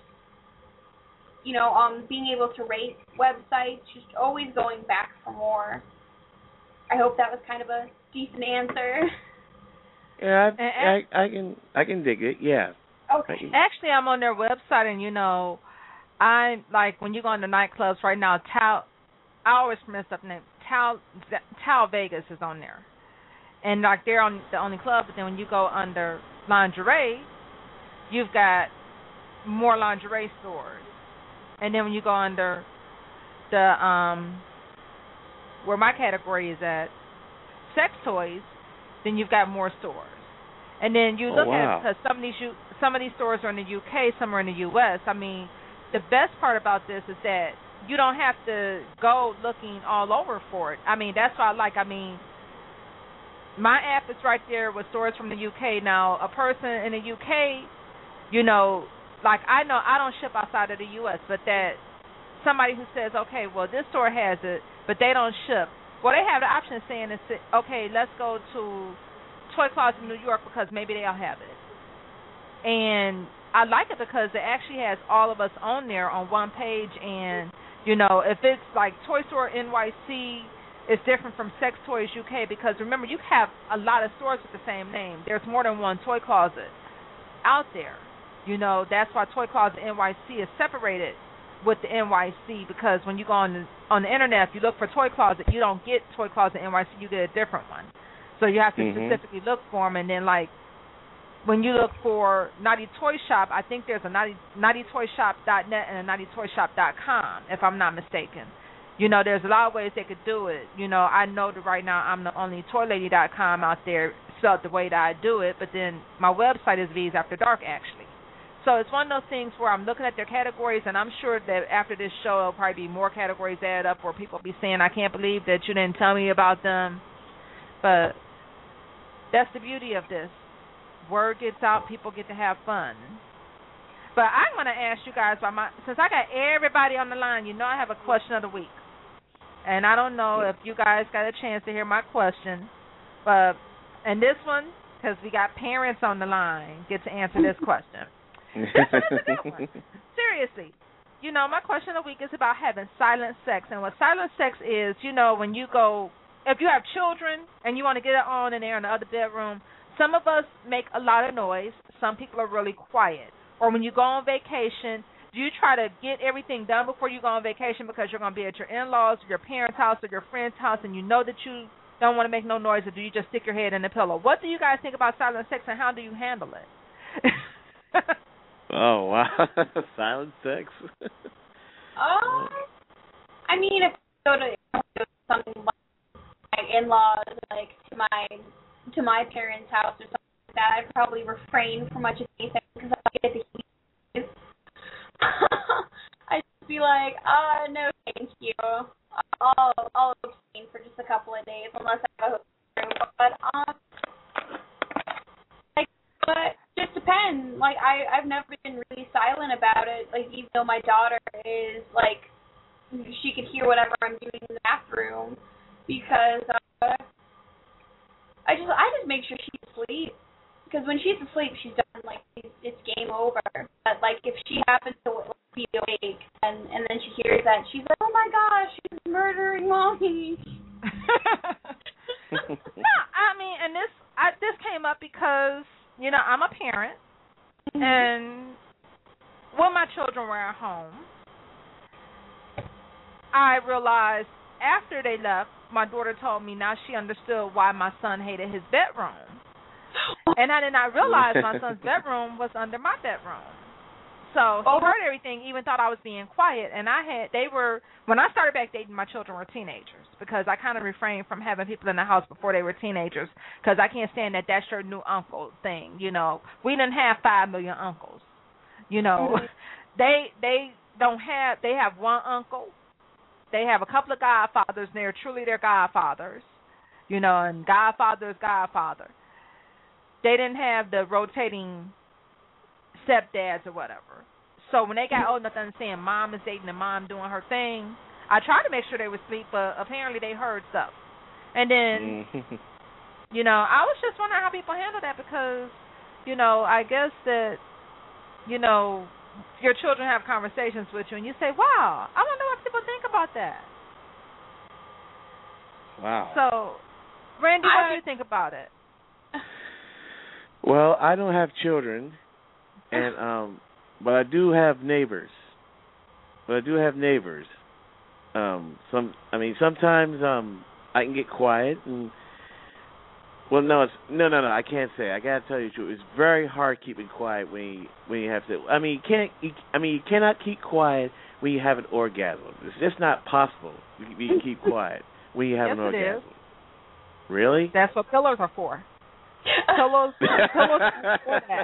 You know, um, being able to rate websites, just always going back for more. I hope that was kind of a decent answer. Yeah, I, I, I can I can dig it. Yeah. Okay. Actually, I'm on their website, and you know, I like when you go into nightclubs right now. Tal, I always mess up the name. Tal, Tal Vegas is on there, and like they're on the only club. But then when you go under lingerie, you've got more lingerie stores, and then when you go under the um where my category is at, sex toys, then you've got more stores. And then you look oh, wow. at it because some of these you, some of these stores are in the U K, some are in the U S. I mean, the best part about this is that you don't have to go looking all over for it. I mean, that's what I like. I mean, my app is right there with stores from the U K. Now, a person in the U K, you know, like I know I don't ship outside of the U S, but that somebody who says, okay, well, this store has it, but they don't ship. Well, they have the option of saying, okay, let's go to Toy Closet in New York because maybe they'll have it. And I like it because it actually has all of us on there on one page. And, you know, if it's like Toy Store N Y C, it's different from Sex Toys U K because, remember, you have a lot of stores with the same name. There's more than one Toy Closet out there. You know, that's why Toy Closet N Y C is separated with the N Y C because when you go on the, on the internet, if you look for Toy Closet, you don't get Toy Closet N Y C, you get a different one. So you have to mm-hmm. specifically look for them. And then, like, when you look for Naughty Toy Shop, I think there's a naughty, naughty toy shop dot net and a naughty toy shop dot com, if I'm not mistaken. You know, there's a lot of ways they could do it. You know, I know that right now I'm the only toy lady dot com out there spelled the way that I do it, but then my website is V's After Dark, actually. So it's one of those things where I'm looking at their categories, and I'm sure that after this show, there'll probably be more categories added up where people will be saying, I can't believe that you didn't tell me about them. But that's the beauty of this. Word gets out, people get to have fun. But I'm going to ask you guys, about my, since I got everybody on the line, you know I have a question of the week. And I don't know if you guys got a chance to hear my question. But and this one, because we got parents on the line, get to answer this question. This one is a good one. Seriously. You know, my question of the week is about having silent sex. And what silent sex is, you know, when you go, if you have children and you want to get it on in there in the other bedroom, some of us make a lot of noise. Some people are really quiet. Or when you go on vacation, do you try to get everything done before you go on vacation because you're going to be at your in-laws, your parents' house, or your friend's house, and you know that you don't want to make no noise, or do you just stick your head in the pillow? What do you guys think about silent sex, and how do you handle it? Oh, wow. Silent sex. Um, I mean, if I go to something like my in-laws, like to my to my parents' house or something like that, I'd probably refrain from much of anything because I get the heat. I'd just be like, uh, no, thank you. I'll I'll abstain for just a couple of days unless I have a hotel room. But um, like, but just depends. Like, I I've never been really silent about it. Like, even though my daughter is like, she could hear whatever I'm doing in the bathroom because uh, I just I just make sure she's asleep. Because when she's asleep, she's done. Like, it's game over. But like, if she happens to be awake and and then she hears that, she's like, oh my gosh, she's murdering mommy. No, I mean, and this I, this came up because, you know, I'm a parent, mm-hmm. and when my children were at home, I realized after they left, my daughter told me now she understood why my son hated his bedroom. And I did not realize my son's bedroom was under my bedroom. So he heard everything, even thought I was being quiet. And I had, they were, when I started back dating, my children were teenagers because I kind of refrained from having people in the house before they were teenagers because I can't stand that that's your new uncle thing. You know, we didn't have five million uncles. You know, they they don't have. They have one uncle. They have a couple of godfathers, and they're truly their godfathers. You know, and godfather is godfather. They didn't have the rotating stepdads or whatever. So when they got old enough to understand mom is dating and mom doing her thing, I tried to make sure they were asleep, but apparently they heard stuff. And then, you know, I was just wondering how people handle that because, you know, I guess that, you know, your children have conversations with you and you say, wow, I wonder what people think about that. Wow. So, Randy, what I, do you think about it? Well, I don't have children, and um, but I do have neighbors. But I do have neighbors. Um, some, I mean, sometimes um, I can get quiet, and well, no, it's no, no, no. I can't say. I gotta tell you the truth. It's very hard keeping quiet when you when you have to. I mean, you can't. You, I mean, you cannot keep quiet when you have an orgasm. It's just not possible. You, you can keep quiet when you have yes, an orgasm. It is. Really? That's what pillows are for. Pillows, pillows are for that.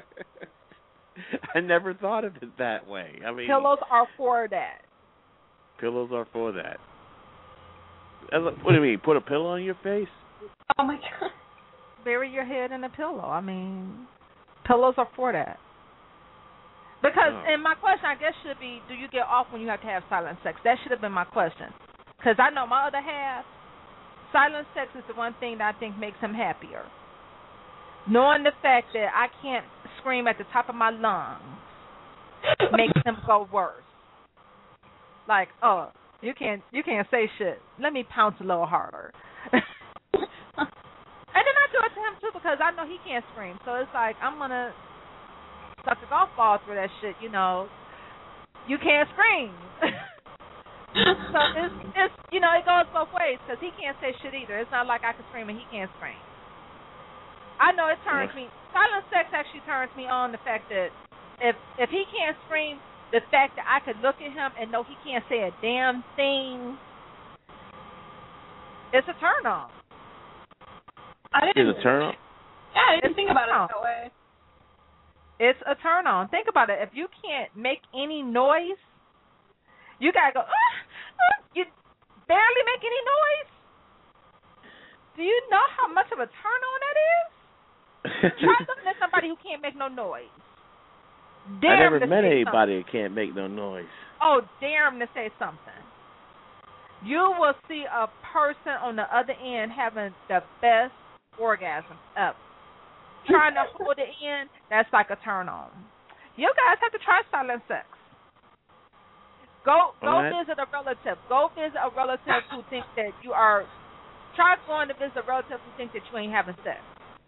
I never thought of it that way. I mean, pillows are for that. Pillows are for that. What do you mean? Put a pillow on your face? Oh my God. Bury your head in a pillow. I mean, pillows are for that. Because, oh. and my question, I guess, should be, do you get off when you have to have silent sex? That should have been my question. Because I know my other half, silent sex is the one thing that I think makes him happier. Knowing the fact that I can't scream at the top of my lungs makes him go worse. Like, oh, you can't, you can't say shit. Let me pounce a little harder. And then I do it to him, too, because I know he can't scream. So it's like, I'm going to suck the golf ball through that shit, you know. You can't scream. So it's, it's, you know, it goes both ways, because he can't say shit either. It's not like I can scream and he can't scream. I know it turns me, silent sex actually turns me on the fact that if if he can't scream, the fact that I could look at him and know he can't say a damn thing, it's a turn on. I didn't. It's a turn on? Yeah, I didn't It's think about it on. that way. It's a turn on. Think about it. If you can't make any noise, you gotta go. Ah, ah, you barely make any noise. Do you know how much of a turn on that is? Try looking at somebody who can't make no noise. Dare I never to met say anybody something. who can't make no noise. Oh, dare him to say something. You will see a person on the other end having the best orgasm ever. Trying to hold it in, that's like a turn on. You guys have to try silent sex. Go go right. visit a relative. Go visit a relative who thinks that you are. Try going to visit a relative who thinks that you ain't having sex.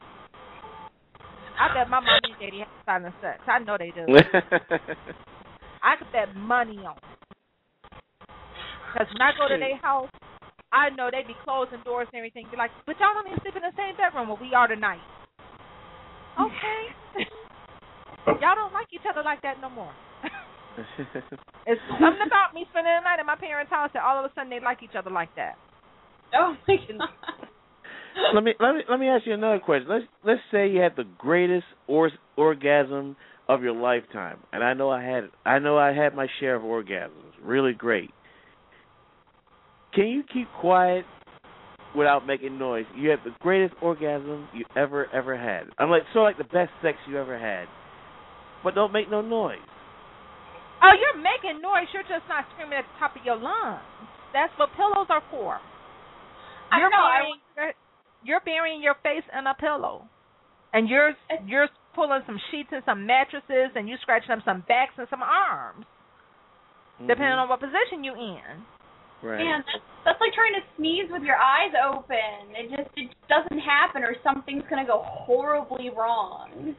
I bet my mommy and daddy have silent sex. I know they do. I could bet money on it. Because when I go to their house, I know they be closing doors and everything. Be like, but y'all don't even sleep in the same bedroom. Well, we are tonight. Okay. Y'all don't like each other like that no more. It's something about me spending the night at my parents' house that all of a sudden they like each other like that. Oh my God. let me let me let me ask you another question. Let's let's say you had the greatest or, orgasm of your lifetime, and I know I had I know I had my share of orgasms. Really great. Can you keep quiet without making noise? You have the greatest orgasm you ever ever had. I'm like sort of like the best sex you ever had, but don't make no noise. Oh, you're making noise. You're just not screaming at the top of your lungs. That's what pillows are for. I You're don't know. burying, you're, you're burying your face in a pillow, and you're you're pulling some sheets and some mattresses, and you scratching up some backs and some arms, Mm-hmm. depending on what position you in. Right. Man, that's, that's like trying to sneeze with your eyes open. It just it doesn't happen, or something's gonna go horribly wrong.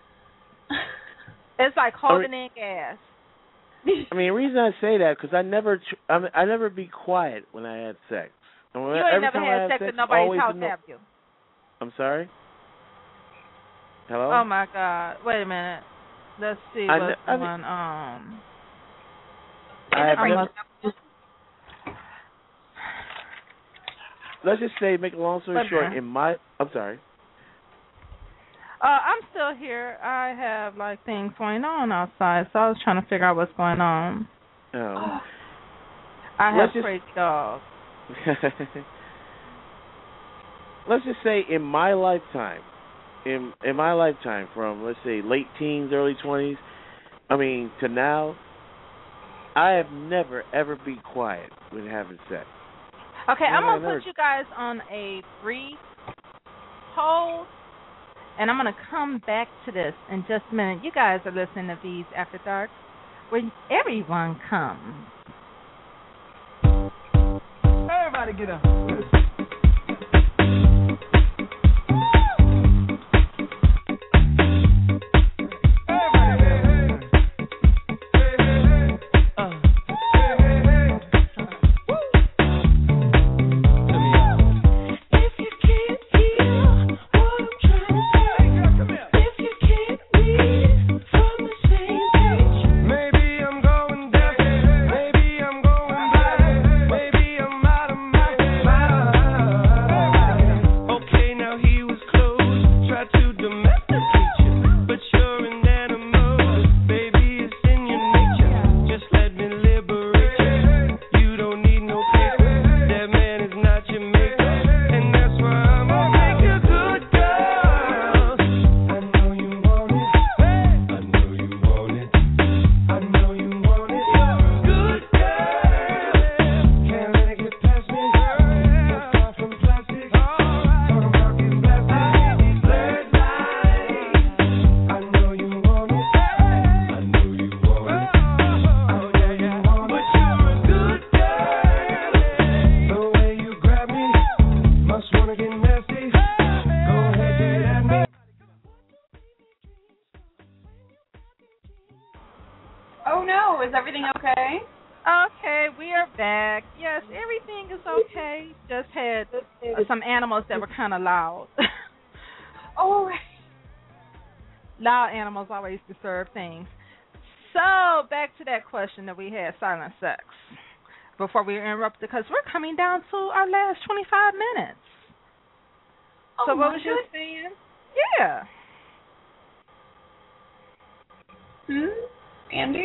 It's like holding in gas. I mean, the reason I say that because I never, tr- I, mean, I never be quiet when I had sex. And when, You ain't every never time had I sex sex at nobody's always house, the no- have you? I'm sorry. Hello. Oh my God! Wait a minute. Let's see I what's kn- I going on. I have I never, must- let's just say, make a long story Wait a short. minute. In my, I'm sorry. Uh, I'm still here. I have like things going on outside, so I was trying to figure out what's going on. Um, I have let's just- crazy dogs. Let's just say in my lifetime, in in my lifetime, from let's say late teens, early twenties, I mean to now, I have never ever been quiet when having sex. Okay, I'm Never, gonna never. put you guys on a brief hold, and I'm gonna come back to this in just a minute. You guys are listening to V's After Dark, where everyone comes. Everybody get up. Oh no, is everything okay? Okay, we are back. Yes, everything is okay. Just had uh, some animals that were kind of loud. Oh, Loud animals always disturb things. So, back to that question that we had, silent sex, before we interrupted, because we're coming down to our last twenty-five minutes. oh So, what my was you goodness. saying? Yeah. Hmm? Andy?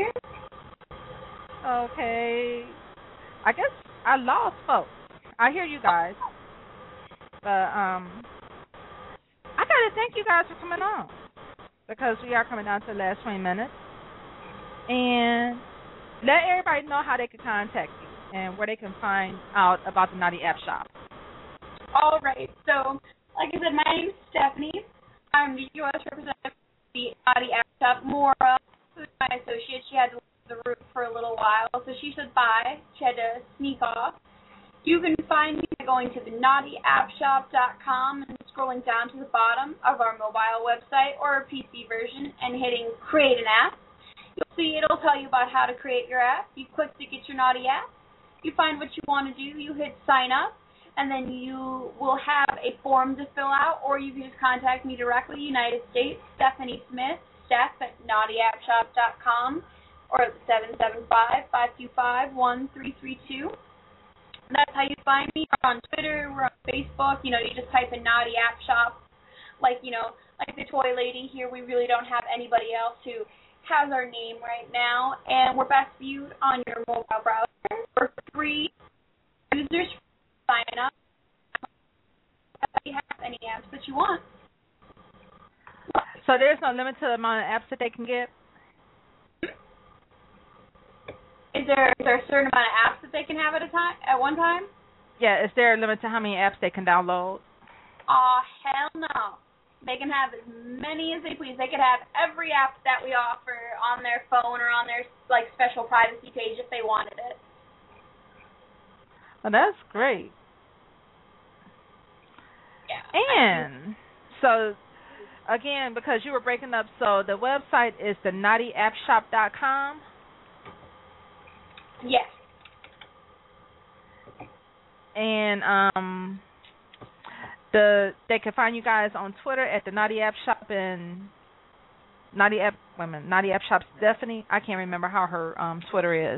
Okay. I guess I lost folks. I hear you guys. But um I gotta thank you guys for coming on. Because we are coming down to the last twenty minutes. And let everybody know how they can contact you and where they can find out about the Naughty App Shop. All right. So, like I said, my name is Stephanie. I'm the U S representative of the Naughty App Shop. Maura, who's my associate, she had to leave the room for a little while, so she said bye. She had to sneak off. You can find me by going to the naughty app shop dot com and scrolling down to the bottom of our mobile website or a P C version and hitting Create an App. You'll see it'll tell you about how to create your app. You click to get your Naughty app. You find what you want to do. You hit Sign Up, and then you will have a form to fill out, or you can just contact me directly, United States, Stephanie Smith, Steph at naughty app shop dot com, or seven seven five, five two five, one three three two. That's how you find me. We're on Twitter, we're on Facebook. You know, you just type in Naughty App Shop. Like, you know, like the toy lady here, we really don't have anybody else who has our name right now. And we're best viewed on your mobile browser. For free users, sign up. If you have any apps that you want. So there's no limit to the amount of apps that they can get? Is there is there a certain amount of apps that they can have at a time at one time? Yeah, is there a limit to how many apps they can download? Aw, hell no. They can have as many as they please. They could have every app that we offer on their phone or on their like special privacy page if they wanted it. Well, that's great. Yeah. And so, again, because you were breaking up, so the website is the naughty app shop dot com. Yes. And um, the they can find you guys on Twitter at the Naughty App Shop and Naughty App women Naughty App Shop Stephanie. I can't remember how her um Twitter is.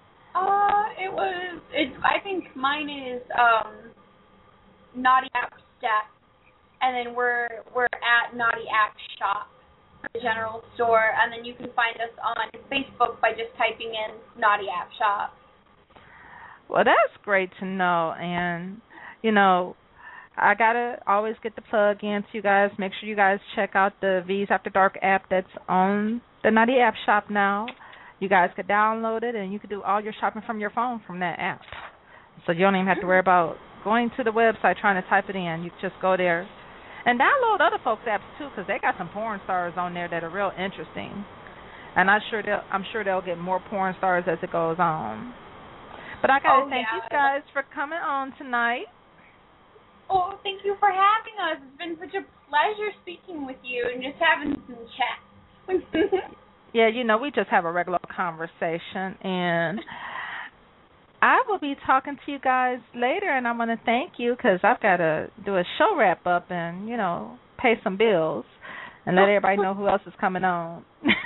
Uh, it was. It. I think mine is um, Naughty Apps Steph, and then we're we're at Naughty App Shop, the general store, and then you can find us on Facebook by just typing in Naughty App Shop. Well, that's great to know, and you know, I gotta always get the plug in to you guys. Make sure you guys check out the V's After Dark app that's on the Naughty App Shop now. You guys could download it, and you could do all your shopping from your phone from that app. So you don't even have to worry about going to the website trying to type it in. You just go there and download other folks' apps too, because they got some porn stars on there that are real interesting. And I'm sure they'll I'm sure they'll get more porn stars as it goes on. But I gotta oh, thank yeah. you guys for coming on tonight. Oh, thank you for having us. It's been such a pleasure speaking with you and just having some chat. Yeah, you know, we just have a regular conversation, and I will be talking to you guys later, and I want to thank you because I've got to do a show wrap up and, you know, pay some bills and let everybody know who else is coming on.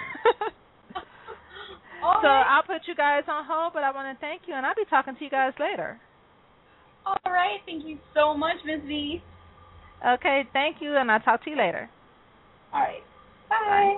So I'll put you guys on hold, but I want to thank you, and I'll be talking to you guys later. All right. Thank you so much, Miz V. Okay, thank you, and I'll talk to you later. All right. Bye.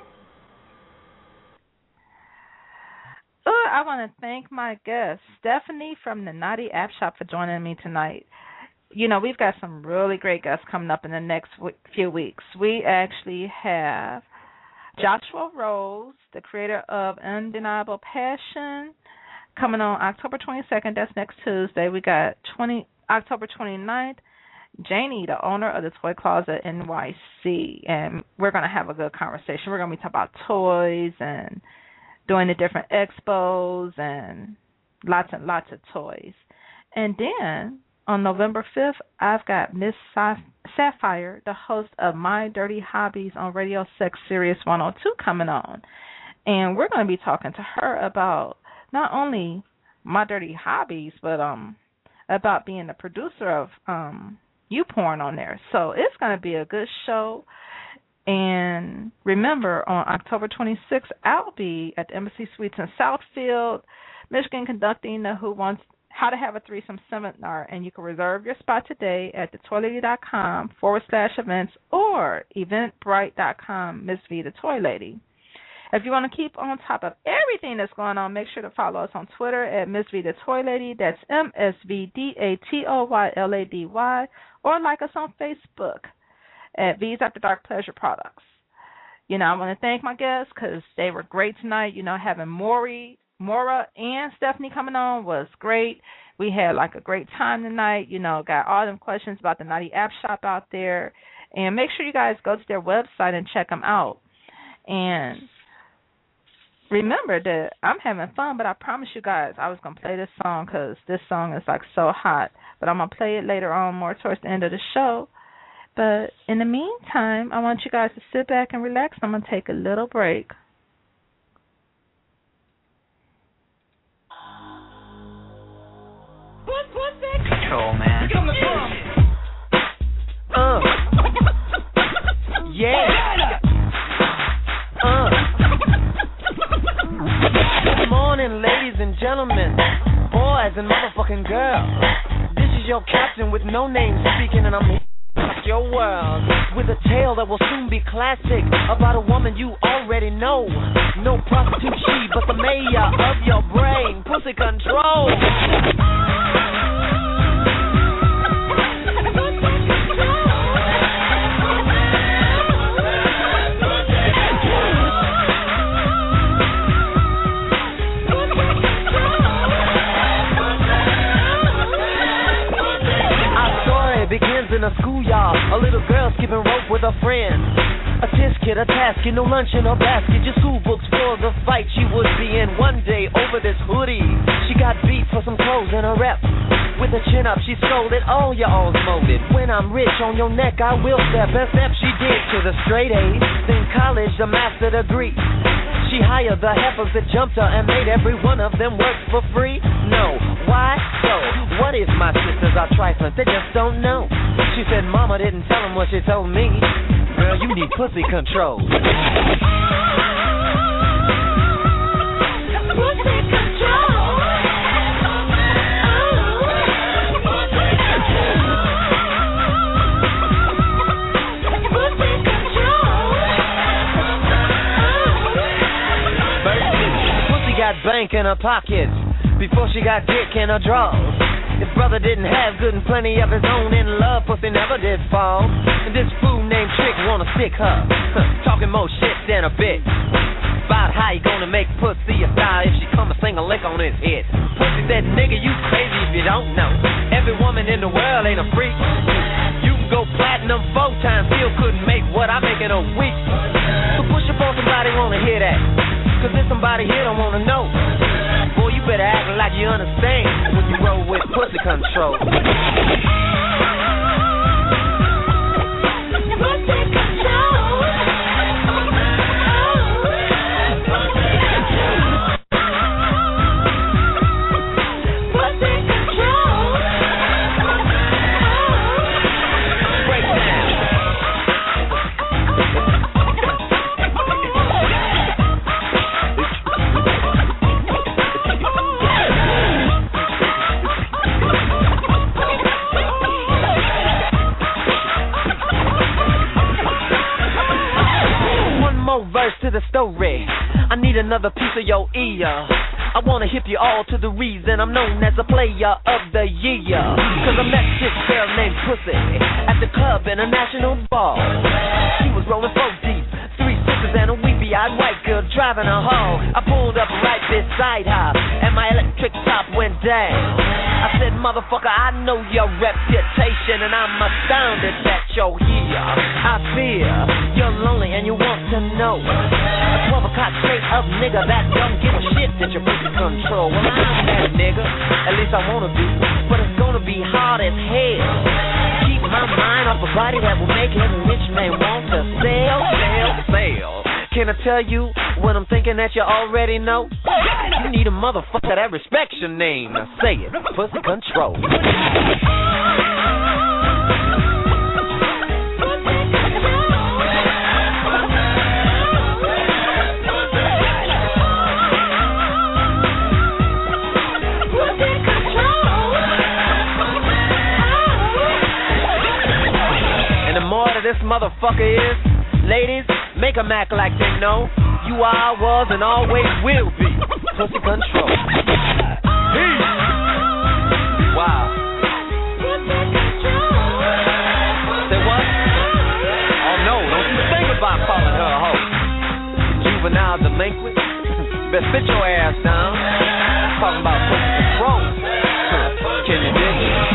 Oh, I want to thank my guest, Stephanie from the Naughty App Shop, for joining me tonight. You know, we've got some really great guests coming up in the next w- few weeks. We actually have Joshua Rose, the creator of Undeniable Passion, coming on October twenty-second. That's next Tuesday. We got twenty October twenty-ninth, Janie, the owner of the Toy Closet N Y C, and we're going to have a good conversation. We're going to be talking about toys and doing the different expos and lots and lots of toys. And then on November fifth, I've got Miss Sapphire, the host of My Dirty Hobbies on Radio Sex Sirius one oh two, coming on. And we're going to be talking to her about not only My Dirty Hobbies, but um about being the producer of um YouPorn on there. So it's going to be a good show. And remember, on October twenty-sixth, I'll be at the Embassy Suites in Southfield, Michigan, conducting the Who Wants How to Have a Threesome seminar. And you can reserve your spot today at thetoylady.com forward slash events or eventbrite.com, Miss V, the Toy Lady. If you want to keep on top of everything that's going on, make sure to follow us on Twitter at Miss V, the Toy Lady. That's M S V D A T O Y L A D Y. Or like us on Facebook at V's After Dark Pleasure Products. You know, I want to thank my guests because they were great tonight. You know, having Maury, Maura and Stephanie coming on was great. We had, like, a great time tonight. You know, got all them questions about the Naughty App Shop out there. And make sure you guys go to their website and check them out. And remember that I'm having fun, but I promise you guys I was going to play this song because this song is, like, so hot. But I'm going to play it later on, more towards the end of the show. But in the meantime, I want you guys to sit back and relax. I'm going to take a little break. Control, man. Uh. Yeah. Uh. Good morning, ladies and gentlemen, boys and motherfucking girls. This is your captain with no name speaking, and I'm here. Rock your world with a tale that will soon be classic about a woman you already know. No prostitute she, but the mayor of your brain. Pussy control. Begins in a schoolyard, a little girl skipping rope with a friend. A tisket, a tasket, no lunch in her basket, just school books for the fight she would be in. One day over this hoodie, she got beat for some clothes and a rep. With a chin up, she scolded, all your all's molded. When I'm rich on your neck, I will step. Best step she did to the straight A's, then college, a master degree. She hired the heifers that jumped her and made every one of them work for free. No, why so? What if my sisters are trifling? They just don't know. She said mama didn't tell them what she told me. Girl, you need pussy control. Pussy control. in her pockets before she got dick in her drawers. His brother didn't have good and plenty of his own. In love, pussy never did fall. And this fool named Trick wanna stick her, talking more shit than a bitch about how you gonna make pussy a star if she come and sing a lick on his head. Pussy said, nigga, you crazy if you don't know. Every woman in the world ain't a freak. You can go platinum four times, still couldn't make what I make in a week. So push up on somebody wanna hear that, cause there's somebody here don't wanna know. Boy, you better act like you understand when you roll with pussy control. Pussy control. Verse to the story. I need another piece of your ear. I wanna hip you all to the reason I'm known as a player of the year. Cause I met this girl named Pussy at the club in a national ball. She was rolling four deep, three sisters and a weepy-eyed white girl driving her home. I pulled up right beside her and my electric top went down. I said, motherfucker, I know your reputation and I'm astounded that you're here. I fear you're lonely and you want to know a twelve o'clock straight up nigga that don't give a shit that you're pussy control. Well, I'm that nigga, at least I wanna be, but it's gonna be hard as hell. Keep my mind off a body that will make every rich man want to sell, sell, sell. Can I tell you what I'm thinking that you already know? You need a motherfucker that respects your name. Now say it, pussy control. And the more that this motherfucker is, ladies, make 'em act like they know you are, was, and always will be pussy control. Peace. Wow. Say what? Oh no, don't you think about calling her a hoe. Juvenile delinquent. Better sit your ass down. Talking about pussy control. Can you dig it?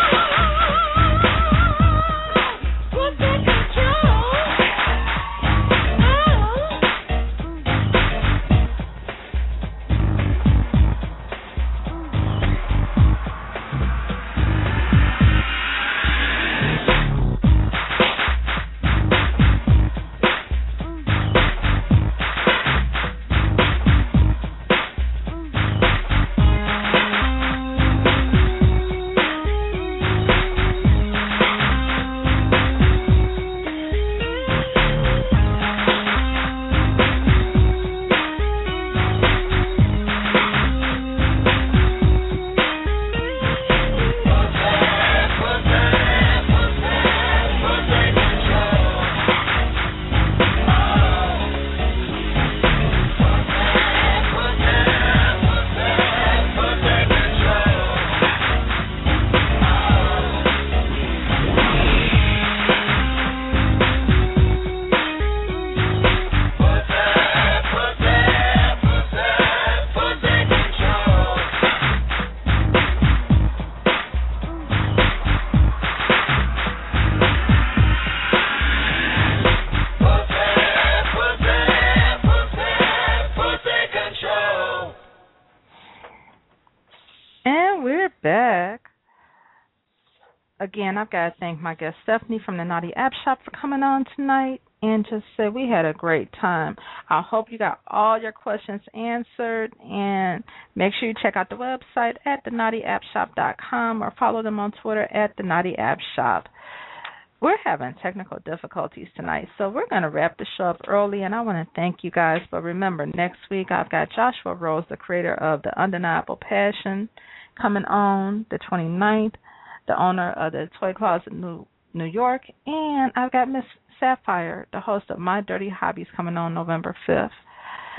Again, I've got to thank my guest Stephanie from the Naughty App Shop for coming on tonight and just say we had a great time. I hope you got all your questions answered, and make sure you check out the website at the naughty app shop dot com or follow them on Twitter at the Naughty App Shop. We're having technical difficulties tonight, so we're going to wrap the show up early, and I want to thank you guys. But remember, next week I've got Joshua Rose, the creator of The Undeniable Passion, coming on the twenty-ninth. The owner of the Toy Closet New New York, and I've got Miss Sapphire, the host of My Dirty Hobbies, coming on November fifth.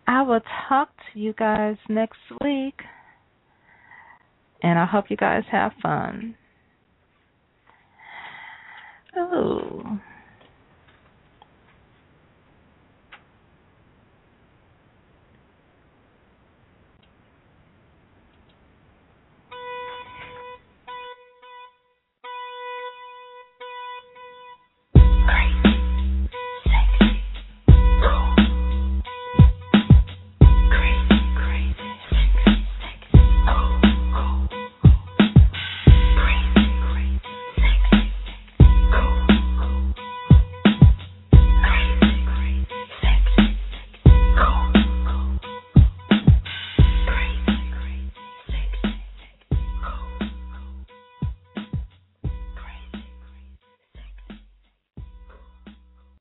I will talk to you guys next week. And I hope you guys have fun. Ooh.